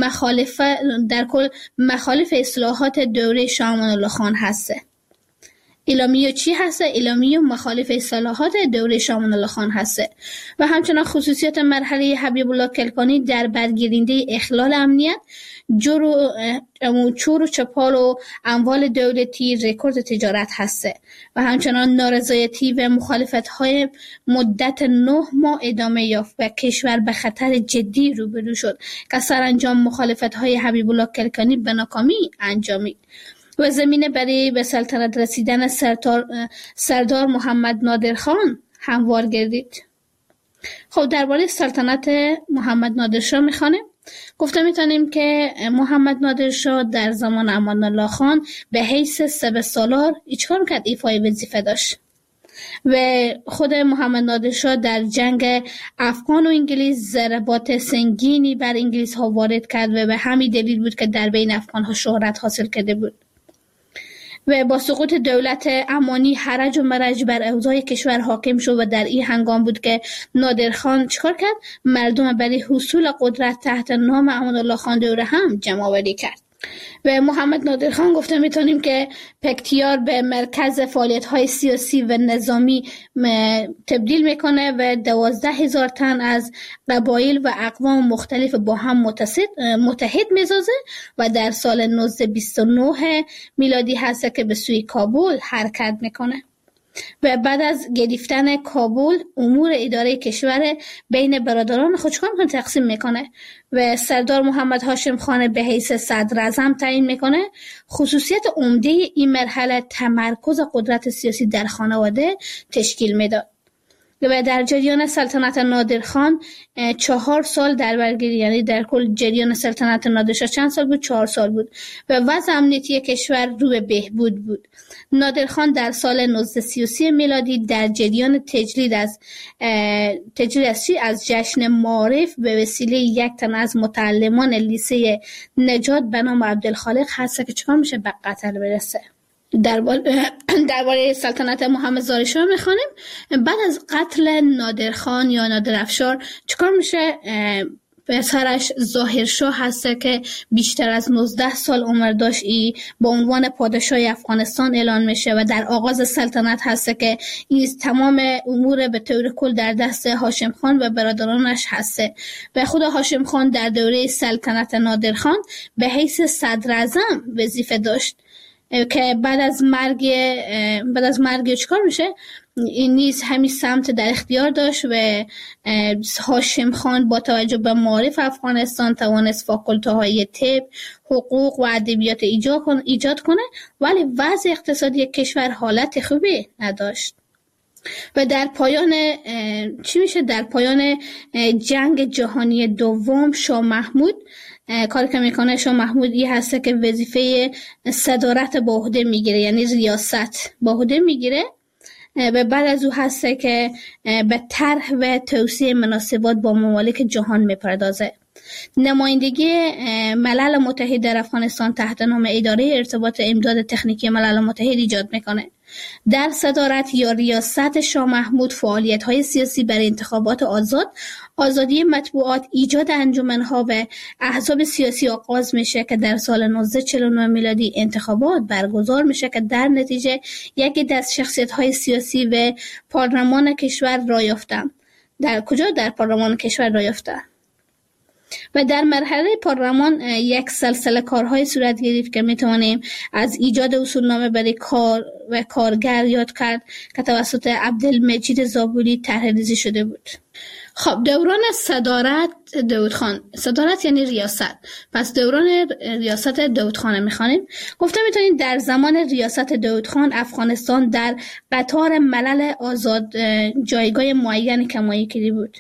در کل مخالف اصلاحات دوره شاه امان الله خان هسته. اعلامیه چی هسته؟ اعلامیه مخالف اصلاحات دوره شاه امان الله خان هسته و همچنان خصوصیات مرحله حبیب الله کلکانی در برگیرنده اخلال امنیت، چور و چپال و اموال دولتی، رکورد تجارت هسته و همچنان نارضایتی و مخالفت‌های مدت 9 ماه ادامه یافت و کشور به خطر جدی روبرو شد که سرانجام مخالفت‌های حبیب الله کلکانی به ناکامی انجامید و زمینه برای به سلطنت رسیدن سردار محمد نادر خان هموار گردید. خب درباره سلطنت محمد نادر شاه میخوانیم. گفته میتونیم که محمد نادر شاه در زمان امان الله خان به حیث سپهسالار چیکار میکرد؟ ایفای وظیفه داشت و خود محمد نادر شاه در جنگ افغان و انگلیس ضربات سنگینی بر انگلیس ها وارد کرد و به همین دلیل بود که در بین افغان ها شهرت حاصل کرده بود و با سقوط دولت امانی حرج و مرج بر اوضاع کشور حاکم شد و در این هنگام بود که نادر خان چیکار کرد؟ مردم برای حصول قدرت تحت نام امان الله خان دوره هم جمع آوری کرد و محمد نادر خان گفته میتونیم که پکتیار به مرکز فعالیت‌های سیاسی و نظامی تبدیل میکنه و 12,000 تن از قبایل و اقوام مختلف با هم متحد میسازه و در سال 1929 میلادی هست که به سوی کابل حرکت میکنه و بعد از گرفتن کابل امور اداره کشور بین برادران خود تقسیم میکنه و سردار محمد هاشم خان به حیث صدر اعظم تعیین میکنه. خصوصیت عمده این مرحله تمرکز قدرت سیاسی در خانواده تشکیل میداد و در جریان سلطنت نادرخان 4 سال در برگیری، یعنی در کل جریان سلطنت نادرشاه چند سال بود؟ 4 سال بود و وضع امنیتی کشور رو به بهبود بود. نادرخان در سال 1933 میلادی در جریان تجدید از جشن معارف به وسیله 1 تن از متعلمان لیسه نجات به نام عبدالخالق هست که چکار میشه؟ به قتل برسه. درباره سلطنت محمد زاهر شاه میخوانیم. بعد از قتل نادرخان یا نادرافشار چکار میشه؟ پسرش ظاهر شاه هسته که بیشتر از 19 سال عمر داشت با عنوان پادشاه افغانستان اعلان میشه و در آغاز سلطنت هسته که این تمام امور به طور کل در دست هاشم خان و برادرانش هسته و خود هاشم خان در دوره سلطنت نادرخان به حیث صدر اعظم وظیفه داشت که بعد از مرگ چیکار میشه؟ این نیز همین سمت در اختیار داشت و هاشم خان با توجه به معارف افغانستان توانست فاکولته‌های طب، حقوق و ادبیات ایجاد کنه، ولی وضع اقتصادی کشور حالت خوبی نداشت و در پایان در پایان جنگ جهانی دوم شاه محمود کاری که میکنه شاه محمود این هسته که وظیفه صدارت به عهده میگیره، یعنی ریاست به عهده میگیره و بعد از او هسته که به طرح و توسعه مناسبات با ممالک جهان میپردازه. نمایندگی ملل متحد در افغانستان تحت نام اداره ارتباط امداد تکنیکی ملل متحد ایجاد میکنه. در صدارت یا ریاست شاه محمود فعالیت‌های سیاسی برای انتخابات آزاد، آزادی مطبوعات، ایجاد انجمن‌ها و احزاب سیاسی آغاز میشه که در سال 1949 میلادی انتخابات برگزار میشه که در نتیجه یکی از شخصیت‌های سیاسی و پارلمان کشور راه یافتند. در کجا؟ در پارلمان کشور راه یافتند. و در مرحله پارلمان یک سلسله کارهای صورت گرفت که میتوانیم از ایجاد اصولنامه برای کار و کارگر یاد کرد که توسط عبدالمجید زابوری طرح‌ریزی شده بود. خب دوران صدارت داود خان، صدارت یعنی ریاست، پس دوران ریاست داود خان میخوانیم. گفته میتونید در زمان ریاست داود خان افغانستان در قطار ملل آزاد جایگاه معینی کمایی کردی بود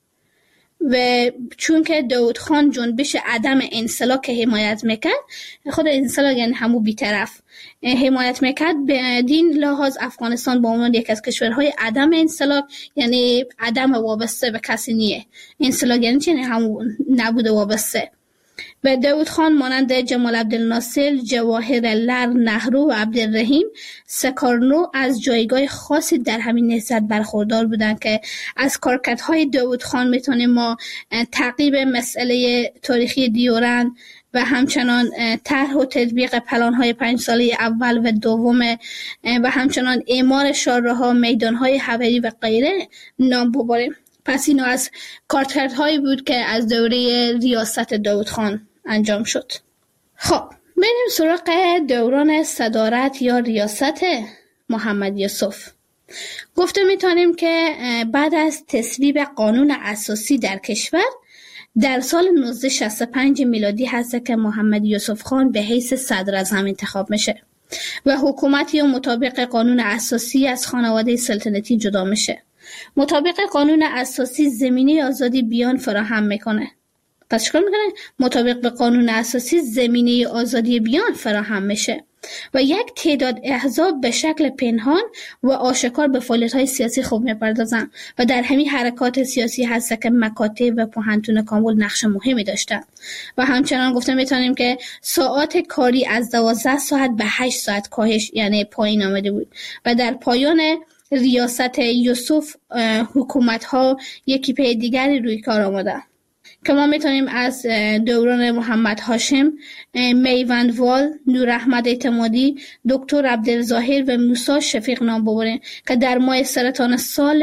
و چون که داود خان جنبش عدم انسلاک که حمایت میکرد، خود انسلاک یعنی همون بیطرف حمایت میکرد، به دین لحاظ افغانستان با عنوان یک از کشورهای عدم انسلاک یعنی عدم وابسته به کسی نیه. انسلاک یعنی چی؟ همون نبوده وابسته. و داود خان مانند جمال عبدالناصر، جواهر لعل نهرو و عبدالرحیم سکارنو از جایگاه خاصی در همین نهضت برخوردار بودند که از کارکردهای داود خان میتونیم ما تعقیب مسئله تاریخی دیورند و همچنان طرح و تطبیق پلان‌های 5 ساله اول و دوم و همچنان اعمار شاهراه‌ها، میدان‌های هوایی و غیره نام ببریم. پس اینو از کارکردهایی بود که از دوره ریاست داود خان انجام شد. خب بریم سراغ دوران صدارت یا ریاست محمد یوسف. گفته میتونیم که بعد از تصویب قانون اساسی در کشور در سال 1965 میلادی هست که محمد یوسف خان به حیث صدراعظم انتخاب میشه و حکومتی مطابق قانون اساسی از خانواده سلطنتی جدا میشه. مطابق قانون اساسی زمینه آزادی بیان فراهم میکنه. پس چیکار میکنه؟ مطابق به قانون اساسی زمینه آزادی بیان فراهم میشه و یک تعداد احزاب به شکل پنهان و آشکار به فعالیت‌های سیاسی خوب میپردازن و در همین حرکات سیاسی هست که مکاتب و پوهنتون کامل نقش مهمی داشتن. و همچنان گفته میتونیم که ساعات کاری از 12 ساعت به 8 ساعت کاهش یعنی پایین آمده بود و در پایان ریاست یوسف حکومت‌ها یکی پی دیگری روی کار آمدن که ما میتونیم از دوران محمد هاشم، میوندوال، نور احمد اعتمادی، دکتر عبدالظاهر و موسی شفیق نام ببریم که در ماه سرطان سال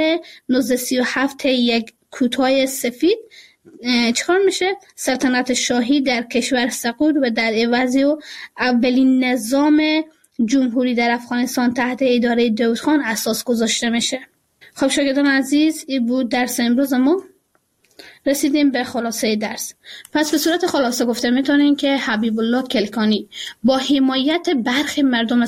1937 یک کوتاه سفید چکار میشه؟ سلطنت شاهی در کشور سقوط و در عوضی و اولین نظام جمهوری در افغانستان تحت اداره داود خان اساس گذاشته میشه. خب شاگردان عزیز، این بود درس امروز ما. رسیدیم به خلاصه درس. پس به صورت خلاصه گفته میتونین که حبیب الله کلکانی با حمایت برخی مردم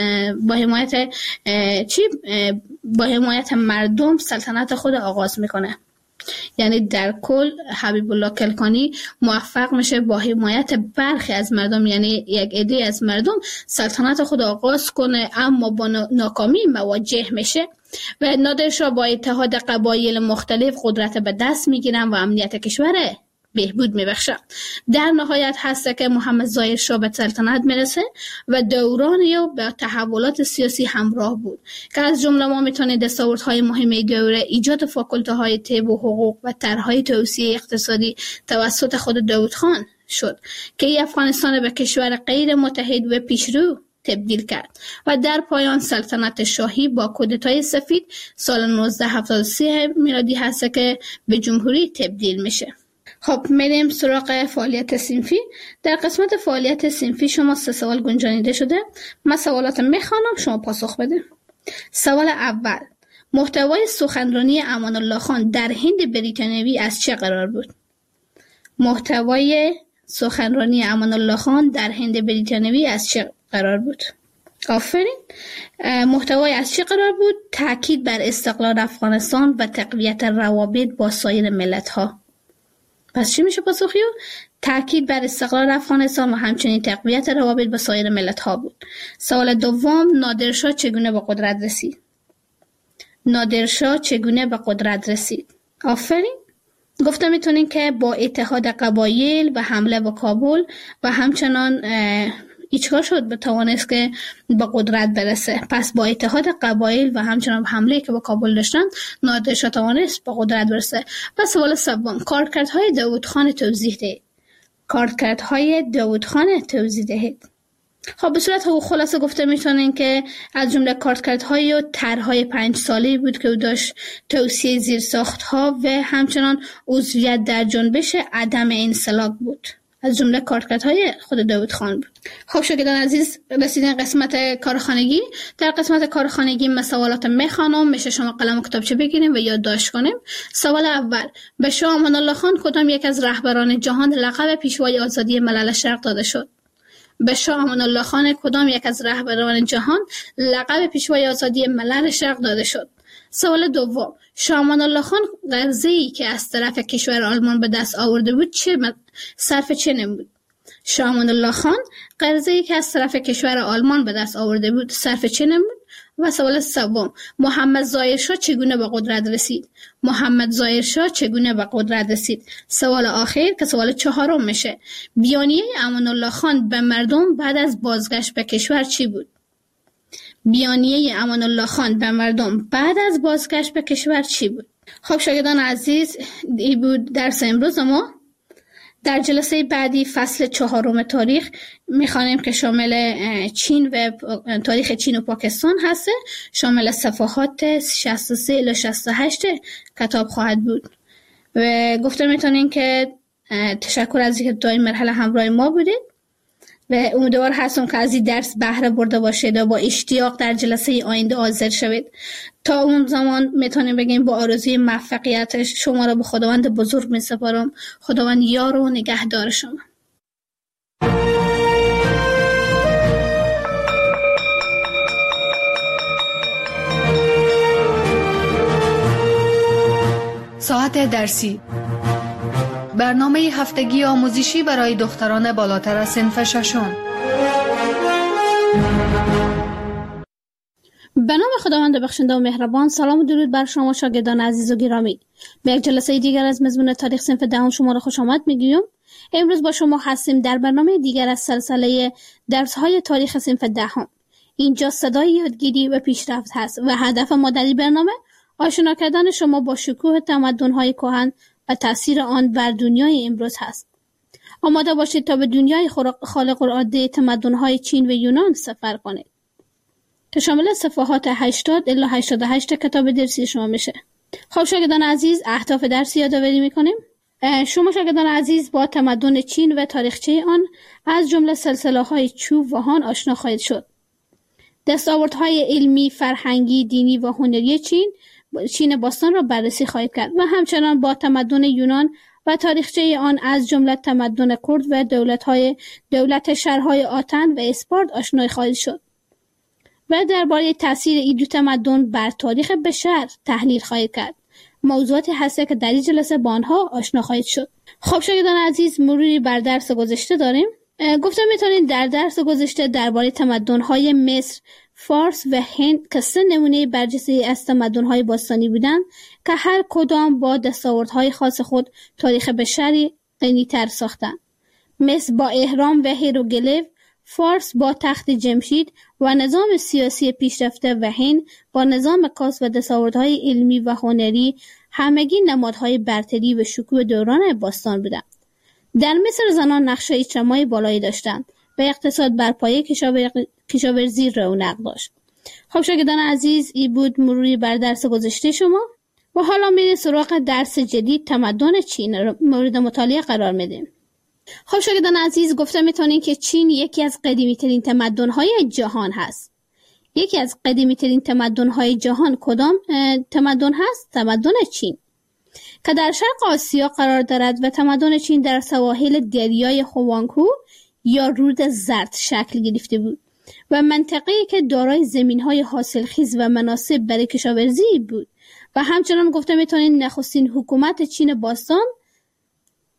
با حمایت مردم سلطنت خود آغاز میکنه. یعنی در کل حبیب الله کلکانی موفق میشه با حمایت برخی از مردم یعنی یک عده از مردم سلطنت خود آغاز کنه، اما با ناکامی مواجه میشه و نادرشاه با اتحاد قبایل مختلف قدرت به دست میگیرن و امنیت کشور بهبود میبخشن. در نهایت هست که محمد ظاهر شاه به سلطنت میرسه و دورانی و به تحولات سیاسی همراه بود که از جمله ما میتونه دستاوردهای مهم دوره ایجاد فاکولته‌های طب و حقوق و طرح‌های توسعه اقتصادی توسط خود داود خان شد که افغانستان به کشور غیر متحد و پیشرو تبدیل کرد و در پایان سلطنت شاهی با کودتای سفید سال 1973 میلادی هست که به جمهوری تبدیل میشه. خب میریم سراغ فعالیت صنفی. در قسمت فعالیت صنفی شما 3 سوال گنجانیده شده. من سوالات میخوانم، شما پاسخ بده. سوال اول: محتوای سخنرانی امان الله خان در هند بریتانیایی از چه قرار بود؟ محتوای سخنرانی امان الله خان در هند بریتانیایی از چه قرار بود؟ آفرین. محتوای از چه قرار بود؟ تاکید بر استقلال افغانستان و تقویت روابط با سایر ملت‌ها. پس چی میشه پاسخی؟ تاکید بر استقلال افغانستان و همچنین تقویت روابط با سایر ملت‌ها بود. سوال دوم، نادرشاه چگونه به قدرت رسید؟ نادرشاه چگونه به قدرت رسید؟ آفرین. گفتم میتونین که با اتحاد قبایل و حمله به کابل و همچنان چیکار شد به توانست که به قدرت برسه. پس با اتحاد قبایل و همچنان حمله که به کابل داشتن نادرشاه توانست به قدرت برسه. پس سوال سوم، کارکردهای داوود خان توضیح دهید. کارکردهای داوود خان توضیح دهید. خب به صورت خلاصه گفته میتونین که از جمله کارکردهای و طرحهای 5 ساله‌ای بود که او داشت توسعه زیرساخت‌ها و همچنان عضویت در جنبش عدم انسلاک بود. از جمله کارکردهای خود داوود خان بود. خب شاگردان عزیز، رسیدین قسمت کارخانگی. در قسمت کارخانگی من سوالات میخوانم، میشه شما قلم و کتابچه بگیریم و یادداشت کنیم. سوال اول، به شاه امان الله خان کدام یک از رهبران جهان لقب پیشوای آزادی ملل شرق داده شد؟ به شاه امان الله خان کدام یک از رهبران جهان لقب پیشوای آزادی ملل شرق داده شد؟ سوال دوم، شاه امان الله خان قرضه‌ای که از طرف کشور آلمان به دست آورده بود صرف چه نمود؟ شاه امان الله خان قرضه‌ای که از طرف کشور آلمان به دست آورده بود صرف چه نمود؟ و سوال سوم، محمد ظاهرشاه چگونه به قدرت رسید؟ محمد ظاهرشاه چگونه به قدرت رسید؟ سوال آخر که سوال 4 میشه، بیانیه امان الله خان به مردم بعد از بازگشت به کشور چی بود؟ بیانیه امان الله خان به مردم بعد از بازگشت به کشور چی بود؟ خب شاگردان عزیز، این بود درس امروز ما. در جلسه بعدی فصل 4 تاریخ میخوانیم که شامل چین و تاریخ چین و پاکستان هسته، شامل صفحات 63 الی 68 کتاب خواهد بود. و گفته میتونین که تشکر از اینکه تا این مرحله همراه ما بودید و امیدوار هستم که از این درس بهره برده باشید و با اشتیاق در جلسه آینده حاضر شوید. تا اون زمان میتونیم بگیم با آرزوی موفقیت شما را به خداوند بزرگ میسپارم. خداوند یار و نگهدار شما. ساعت درسی، برنامه هفتگی آموزشی برای دختران بالاتر از صنف 6. به نام خداوند بخشنده و مهربان. سلام و درود بر شما شاگردان عزیز و گرامی. به یک جلسه دیگر از مضمون تاریخ صنف 10 شما را خوش آمد میگویم. امروز با شما هستیم در برنامه دیگر از سلسله درس‌های تاریخ صنف 10. اینجا صدای یادگیری و پیشرفت هست و هدف ما در این برنامه آشنا کردن شما با شکوه تمدن‌های کهن و تأثیر آن بر دنیای امروز هست. آماده باشید تا به دنیای خالق العاده تمدن‌های چین و یونان سفر کنید که شامل صفحات 80 الی 88 کتاب درسی شما میشه. خب شاگردان عزیز، اهداف درسی یادآوری میکنیم. شما شاگردان عزیز با تمدن چین و تاریخچه آن از جمله سلسله‌های چو و هان آشنا خواهید شد. دستاوردهای علمی، فرهنگی، دینی و هنری چین باستان را بررسی خواهید کرد و همچنان با تمدن یونان و تاریخچه آن از جمله تمدن کرد و دولت شهرهای آتن و اسپارت آشنا خواهید شد و درباره تاثیر این دو تمدن بر تاریخ بشر تحلیل خواهید کرد. موضوعاتی هست که در این جلسه با آنها آشنا خواهید شد. خب شاگردان عزیز، مروری بر درس گذشته داریم. گفتم میتونید در درس گذشته درباره تمدن‌های مصر، فارس و هند که 3 نمونه برجسته از تمدن‌های باستانی بودند که هر کدام با دستاوردهای خاص خود تاریخ بشری غنی‌تر ساختند. مصر با اهرام و هیروگلیف، فارس با تخت جمشید و نظام سیاسی پیشرفته و هند با نظام کاس و دستاوردهای علمی و هنری همگی نمادهای برتری و شکوه دوران باستان بودند. در مصر زنان نقش اجتماعی بالایی داشتند و اقتصاد بر پایه کشاورزی رونق داشت. خب شاگردان عزیز، این بود مروری بر درس گذشته شما و حالا میریم سراغ درس جدید، تمدن چین مورد مطالعه قرار میدیم. خب شاگردان عزیز، گفته میتونین که چین یکی از قدیمی ترین تمدن‌های جهان هست. یکی از قدیمی ترین تمدن‌های جهان کدام تمدن هست؟ تمدن چین که در شرق آسیا قرار دارد و تمدن چین در سواحل دریای خوانگهو یا رود زرد شکل گرفته بود و منطقه‌ای که دارای زمین‌های حاصلخیز و مناسب برای کشاورزی بود و همچنان گفته میتونین نخستین حکومت چین باستان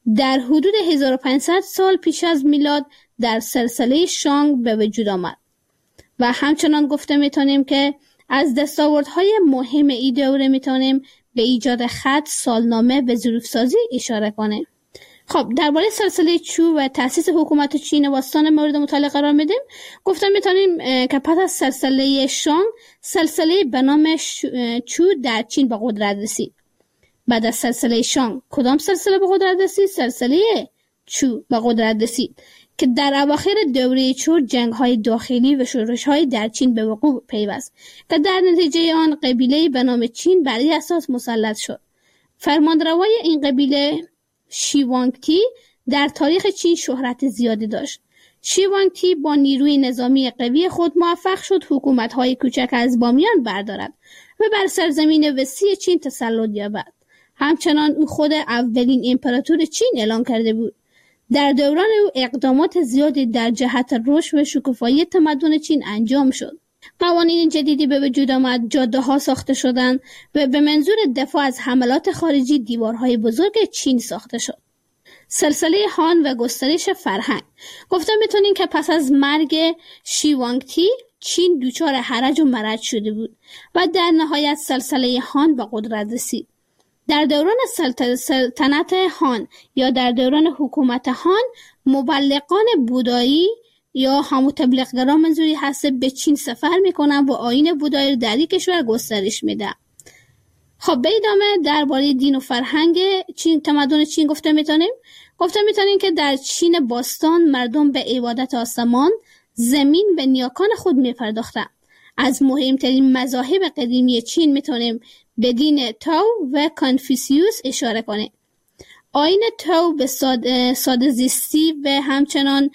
در حدود 1500 سال پیش از میلاد در سلسله شانگ به وجود آمد و همچنان گفته میتونیم که از دستاوردهای مهم این دوره میتونیم به ایجاد خط، سالنامه و ظروف‌سازی اشاره کنیم. خب درباره سلسله چو و تأسیس حکومت چین باستان مورد مطالعه قرار میدیم. گفتم میتونیم که پس از سلسله شانگ سلسله به نام چو در چین به قدرت رسید. بعد از سلسله شانگ کدام سلسله به قدرت رسید؟ سلسله چو به قدرت رسید که در اواخر دوره چو جنگ‌های داخلی و شورش‌های در چین به وقوع پیوست که در نتیجه آن قبیله به نام چین بر این اساس مسلط شد. فرمانروای این قبیله شی وانگتی در تاریخ چین شهرت زیادی داشت. شی وانگتی با نیروی نظامی قوی خود موفق شد حکومت‌های کوچک از بامیان بردارد و بر سرزمین وسیع چین تسلط یابد. همچنان او خود اولین امپراتور چین اعلام کرده بود. در دوران او اقدامات زیادی در جهت رشد و شکوفایی تمدن چین انجام شد. قوانین جدیدی به وجود آمد، جاده‌ها ساخته شدند و به منظور دفاع از حملات خارجی دیوارهای بزرگ چین ساخته شد. سلسله هان و گسترش فرهنگ. گفتم میتونین که پس از مرگ شی وانگتی چین دچار هرج و مرج شده بود و در نهایت سلسله هان به قدرت رسید. در دوران سلطنت هان یا در دوران حکومت هان مبلغان بودایی یا همون تبلیغگران منظوری هست به چین سفر میکنن و آیین بودایی در این کشور گسترش میدن. خب به ادامه درباره دین و فرهنگ چین، تمدن چین گفته میتونیم که در چین باستان مردم به عبادت آسمان، زمین و نیاکان خود میپرداختن. از مهمترین مذاهب قدیمی چین میتونیم به دین تاو و کانفوسیوس اشاره کنیم. آیین تاو به ساده زیستی و همچنان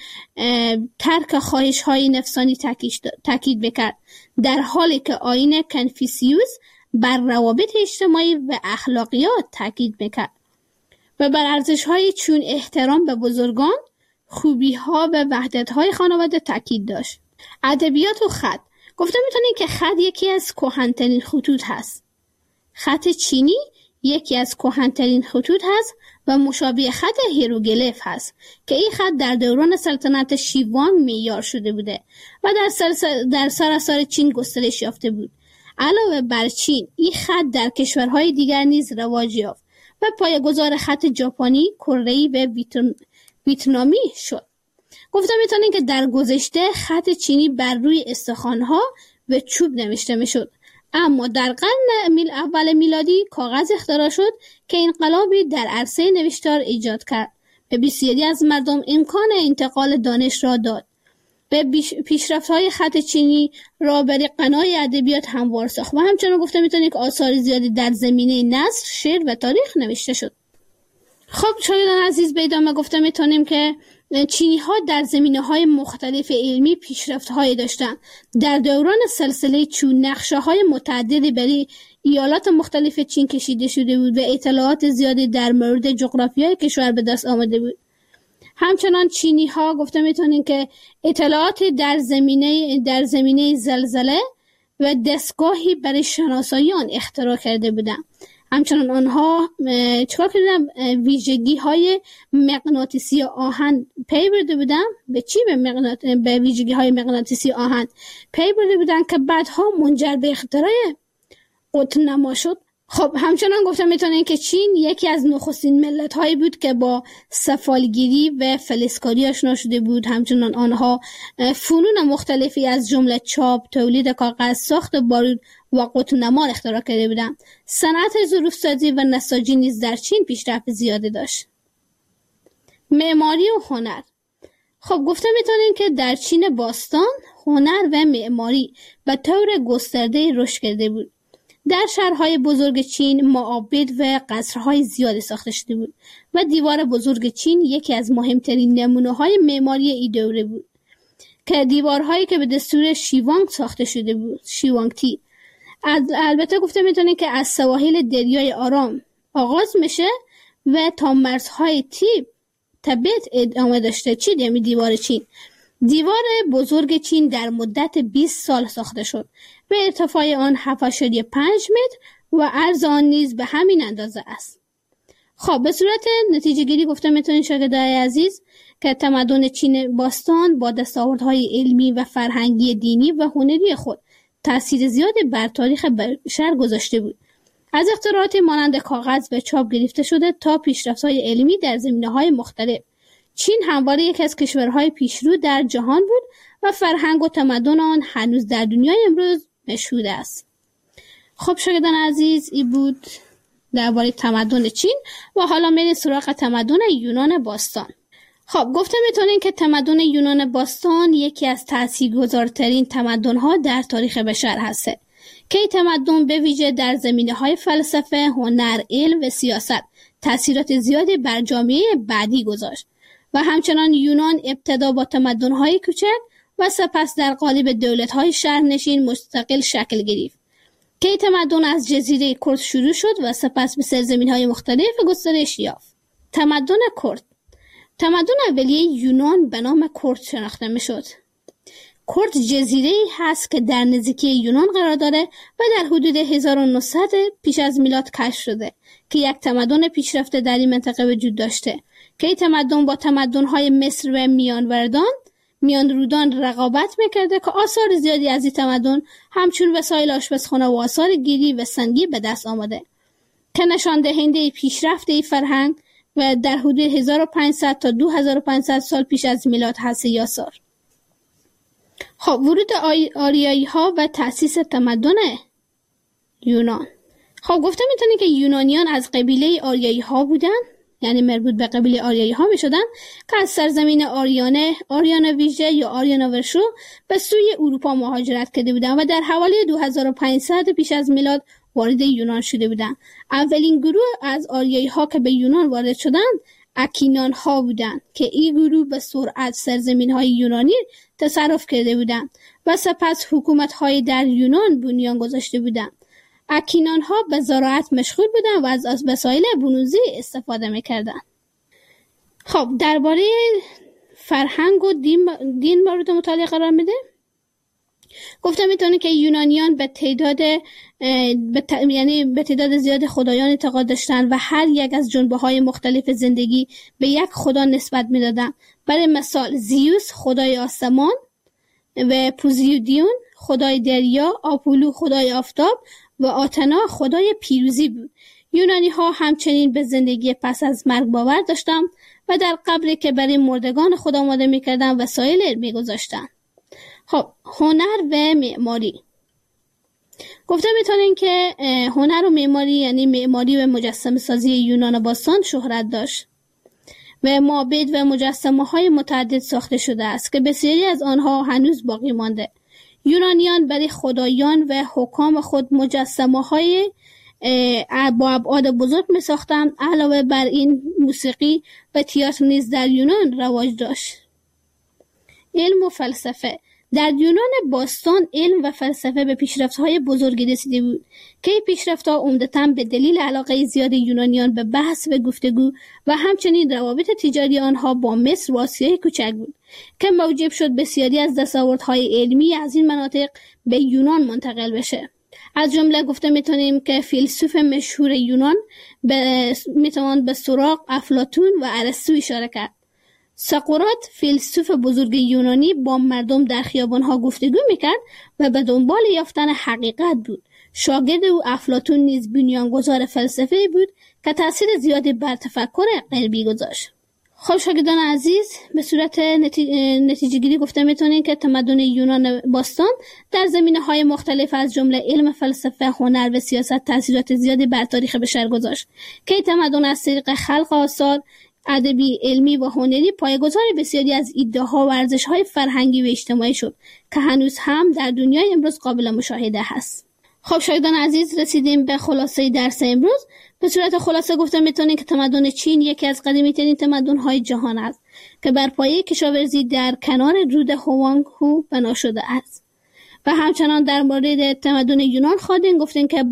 ترک خواهش‌های نفسانی تاکید میکرد، در حالی که آیین کنفوسیوس بر روابط اجتماعی و اخلاقیات تاکید میکرد و بر ارزش‌های چون احترام به بزرگان، خوبی‌ها و وحدت‌های خانواده تاکید داشت. ادبیات و خط. گفته میتونیم که خط یکی از کهن‌ترین خطوط هست. خط چینی یکی از کهن‌ترین خطوط هست و مشابه خط هیروگلیف هست که این خط در دوران سلطنت شی وانگ معیار شده بوده و در سراسر چین گسترش یافته بود. علاوه بر چین، این خط در کشورهای دیگر نیز رواج یافت و پایه‌گذار خط ژاپنی، کره‌ای و ویتنامی شد. گفتم میتونین که در گذشته خط چینی بر روی استخوان‌ها و چوب نوشته میشد، اما در قرن اول میلادی کاغذ اختراع شد که انقلابی در عرصه نوشتار ایجاد کرد. به بسیاری از مردم امکان انتقال دانش را داد. به پیشرفت‌های خط چینی را برای قنای ادبیات هموار ساخت و همچنان گفته میتونید که آثار زیادی در زمینه نثر، شعر و تاریخ نوشته شد. خب شاگردان عزیز، به ادامه گفته میتونیم که چینی‌ها در زمینه‌های مختلف علمی پیشرفت‌هایی داشتند. در دوران سلسله چو نقشه‌های متعددی برای ایالات مختلف چین کشیده شده بود و اطلاعات زیادی در مورد جغرافیای کشور به دست آمده بود. همچنان چینی‌ها گفته میتونیم که اطلاعات در زمینه زلزله و دستگاهی برای شناسایی آن اختراع کرده بودند. همچنان آنها چکار کردن؟ ویژگی‌های مغناطیسی آهن پی برده بودن. به چی؟ به ویژگی‌های مغناطیسی آهن پی برده بودن که بعدها منجر به اختراع قطب‌نما شد. خب همچنان گفته میتونیم که چین یکی از نخستین ملت‌هایی بود که با سفالگیری و فلزکاری آشنا شده بود. همچنان آنها فنون مختلفی از جمله چاپ، تولید کاغذ، ساخت بارود و قطب‌نما اختراع کرده بودند. صنعت ظروف‌سازی و نساجی نیز در چین پیشرفت زیادی داشت. معماری و هنر. خب گفته میتونیم که در چین باستان هنر و معماری به طور گسترده رشد کرده بود. در شهرهای بزرگ چین معابد و قصرهای زیادی ساخته شده بود و دیوار بزرگ چین یکی از مهمترین نمونه‌های معماری این دوره بود که دیوارهایی که به دستور شی وانگ ساخته شده بود، شی وانگتی. البته گفته میتونه که از سواحل دریای آرام آغاز میشه و تا مرزهای تبت ادامه داشته. چی یعنی دیوار چین؟ دیوار بزرگ چین در مدت 20 سال ساخته شد و ارتفاع آن 7.5 متر و عرض آن نیز به همین اندازه است. خب به صورت نتیجه گیری گفته میتونید شاگردای عزیز که تمدن چین باستان با دستاوردهای علمی و فرهنگی دینی و هنری خود تأثیر زیادی بر تاریخ بشر گذاشته بود. از اختراعات مانند کاغذ و چاپ گرفته شده تا پیشرفت‌های علمی در زمینه‌های مختلف، چین همواره یکی از کشورهای پیشرو در جهان بود و فرهنگ و تمدن آن هنوز در دنیای امروز مشهود است. خب شاگردان عزیز، این بود درباره تمدن چین و حالا میریم سراغ تمدن یونان باستان. خب گفته میتونین که تمدن یونان باستان یکی از تاثیرگذارترین تمدن‌ها در تاریخ بشر هسته که این تمدن به ویژه در زمینه‌های فلسفه، هنر، علم و سیاست تأثیرات زیادی بر جامعه بعدی گذاشت و همچنان یونان ابتدا با تمدن‌های کوچک و سپس در قالب دولت‌های شهرنشین مستقل شکل گرفت که این تمدن از جزیره کرد شروع شد و سپس به سرزمین‌های مختلف گسترش یافت. تمدن کرد، تمدن اولیه یونان به نام کرد شناخته می‌شد. کرد جزیره‌ای هست که در نزدیکی یونان قرار داره و در حدود 1900 پیش از میلاد کشف شده که یک تمدن پیشرفته در این منطقه وجود داشته که این تمدن با تمدن‌های مصر و میانرودان رقابت می‌کرده که آثار زیادی از این تمدن همچون وسایل آشپزخانه و آثار گیری و سنگی به دست آمده که نشان دهنده پیشرفت این فرهنگ و در حدود 1500 تا 2500 سال پیش از میلاد هست این آثار. خب ورود آریایی ها و تأسیس تمدن یونان. خب گفته میتونی که یونانیان از قبیله آریایی ها بودن، یعنی مربوط به قبیله آریایی ها میشدن که از سرزمین آریان ویژه یا آریانوورشو به سوی اروپا مهاجرت کرده بودن و در حوالی 2500 پیش از میلاد وارد یونان شده بودن. اولین گروه از آریایی ها که به یونان وارد شدند اکینان ها بودند که این گروه به سرعت سرزمین های یونانی تصرف کرده بودند و سپس حکومت های در یونان بنیان گذاشته بودند. اکینان ها به زراعت مشغول بودند و از وسایل برونزی استفاده میکردند. خب درباره فرهنگ و دین مورد مطالعه قرار میده. گفته میتونه که یونانیان به تعداد زیاد خدایان اعتقاد داشتن و هر یک از جنبه‌های مختلف زندگی به یک خدا نسبت میدادن. برای مثال زیوس خدای آسمان و پوزیودیون خدای دریا، آپولو خدای آفتاب و آتنا خدای پیروزی بود. یونانی ها همچنین به زندگی پس از مرگ باور داشتند و در قبری که برای مردگان خود آماده میکردن وسایل میگذاشتن. خب هنر و معماری. گفته میتونین که هنر و معماری یعنی معماری و مجسمه سازی یونان باستان شهرت داشت و معابد و مجسمه های متعدد ساخته شده است که بسیاری از آنها هنوز باقی مانده. یونانیان برای خدایان و حکام خود مجسمه های با ابعاد بزرگ می ساختند. علاوه بر این موسیقی و تئاتر نیز در یونان رواج داشت. علم و فلسفه. در یونان باستان علم و فلسفه به پیشرفت‌های بزرگی رسیده بود که این پیشرفت‌ها عمدتاً به دلیل علاقه زیاد یونانیان به بحث و گفتگو و همچنین روابط تجاری آنها با مصر و آسیای کوچک بود که موجب شد بسیاری از دستاوردهای علمی از این مناطق به یونان منتقل بشه. از جمله گفته میتونیم که فیلسوف مشهور یونان میتوان به سقراط، افلاطون و ارسطو اشاره کرد. سقراط فیلسوف بزرگ یونانی با مردم در خیابان‌ها گفتگو میکرد و به دنبال یافتن حقیقت بود. شاگرد او افلاطون نیز بنیانگذار فلسفه بود که تأثیر زیادی بر تفکر غربی گذاشت. خب شاگردان عزیز، به صورت نتیجه گیری گفته میتونیم که تمدن یونان باستان در زمینه‌های مختلف از جمله علم، فلسفه، هنر و سیاست تأثیرات زیادی بر تاریخ بشر گذاشت که تمدن از طریق خلق آثار ادبی، علمی و هنری پایه‌گذار بسیاری از ایده‌ها و ارزش‌های فرهنگی و اجتماعی شد که هنوز هم در دنیای امروز قابل مشاهده هست. خب شاگردان عزیز، رسیدیم به خلاصه درس امروز. به صورت خلاصه گفته میتونیم که تمدن چین یکی از قدیمی‌ترین تمدن‌های جهان است که بر پایه کشاورزی در کنار رود هوانگ هو بنا شده است. و همچنان در مورد تمدن یونان خواهیم گفتیم که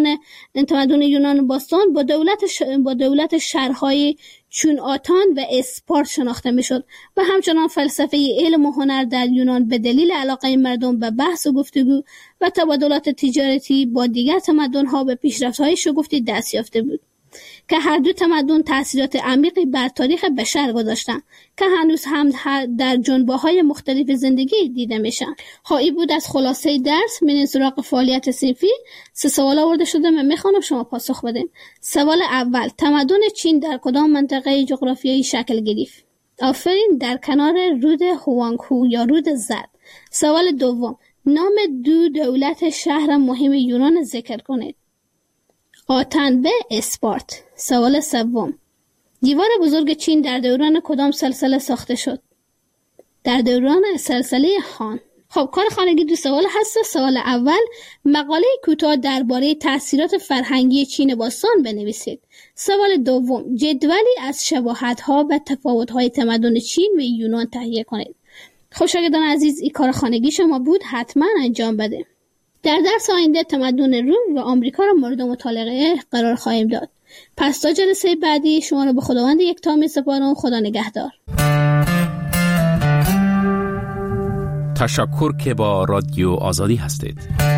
تمدن یونان باستان با دولت شهرهای چون آتن و اسپارت شناخته میشد و همچنان فلسفه علم و هنر در یونان به دلیل علاقه مردم به بحث و گفتگو و تبادلات تجارتی با دیگر تمدن‌ها به پیشرفت‌های شگفتی دست یافته بود که هر دو تمدن تأثیرات عمیقی بر تاریخ بشر گذاشتند که هنوز هم در جنبه‌های مختلف زندگی دیده میشن. این بود از خلاصه درس. میریم سراغ فعالیت صنفی. 3 سوال آورده شده، من میخوام شما پاسخ بدین. سوال اول: تمدن چین در کدام منطقه جغرافیایی شکل گرفت؟ آفرین، در کنار رود هوانگهو یا رود زرد. سوال دوم: نام 2 دولت شهر مهم یونان ذکر کنید. آتن به اسپارت. سوال سوم: دیوار بزرگ چین در دوران کدام سلسله ساخته شد؟ در دوران سلسله هان. خب کار خانگی 2 سوال هست. سوال اول: مقاله کوتاه درباره تأثیرات فرهنگی چین باستان بنویسید. سوال دوم: جدولی از شباهت‌ها و تفاوت‌های تمدن چین و یونان تهیه کنید. خب شاگردان عزیز، این کار خانگی شما بود، حتما انجام بده. در درس آینده تمدن روم و آمریکا را مورد مطالعه قرار خواهیم داد. پس تا جلسه بعدی شما را به خداوند یکتا می‌سپارم. خدا نگهدار. تشکر که با رادیو آزادی هستید.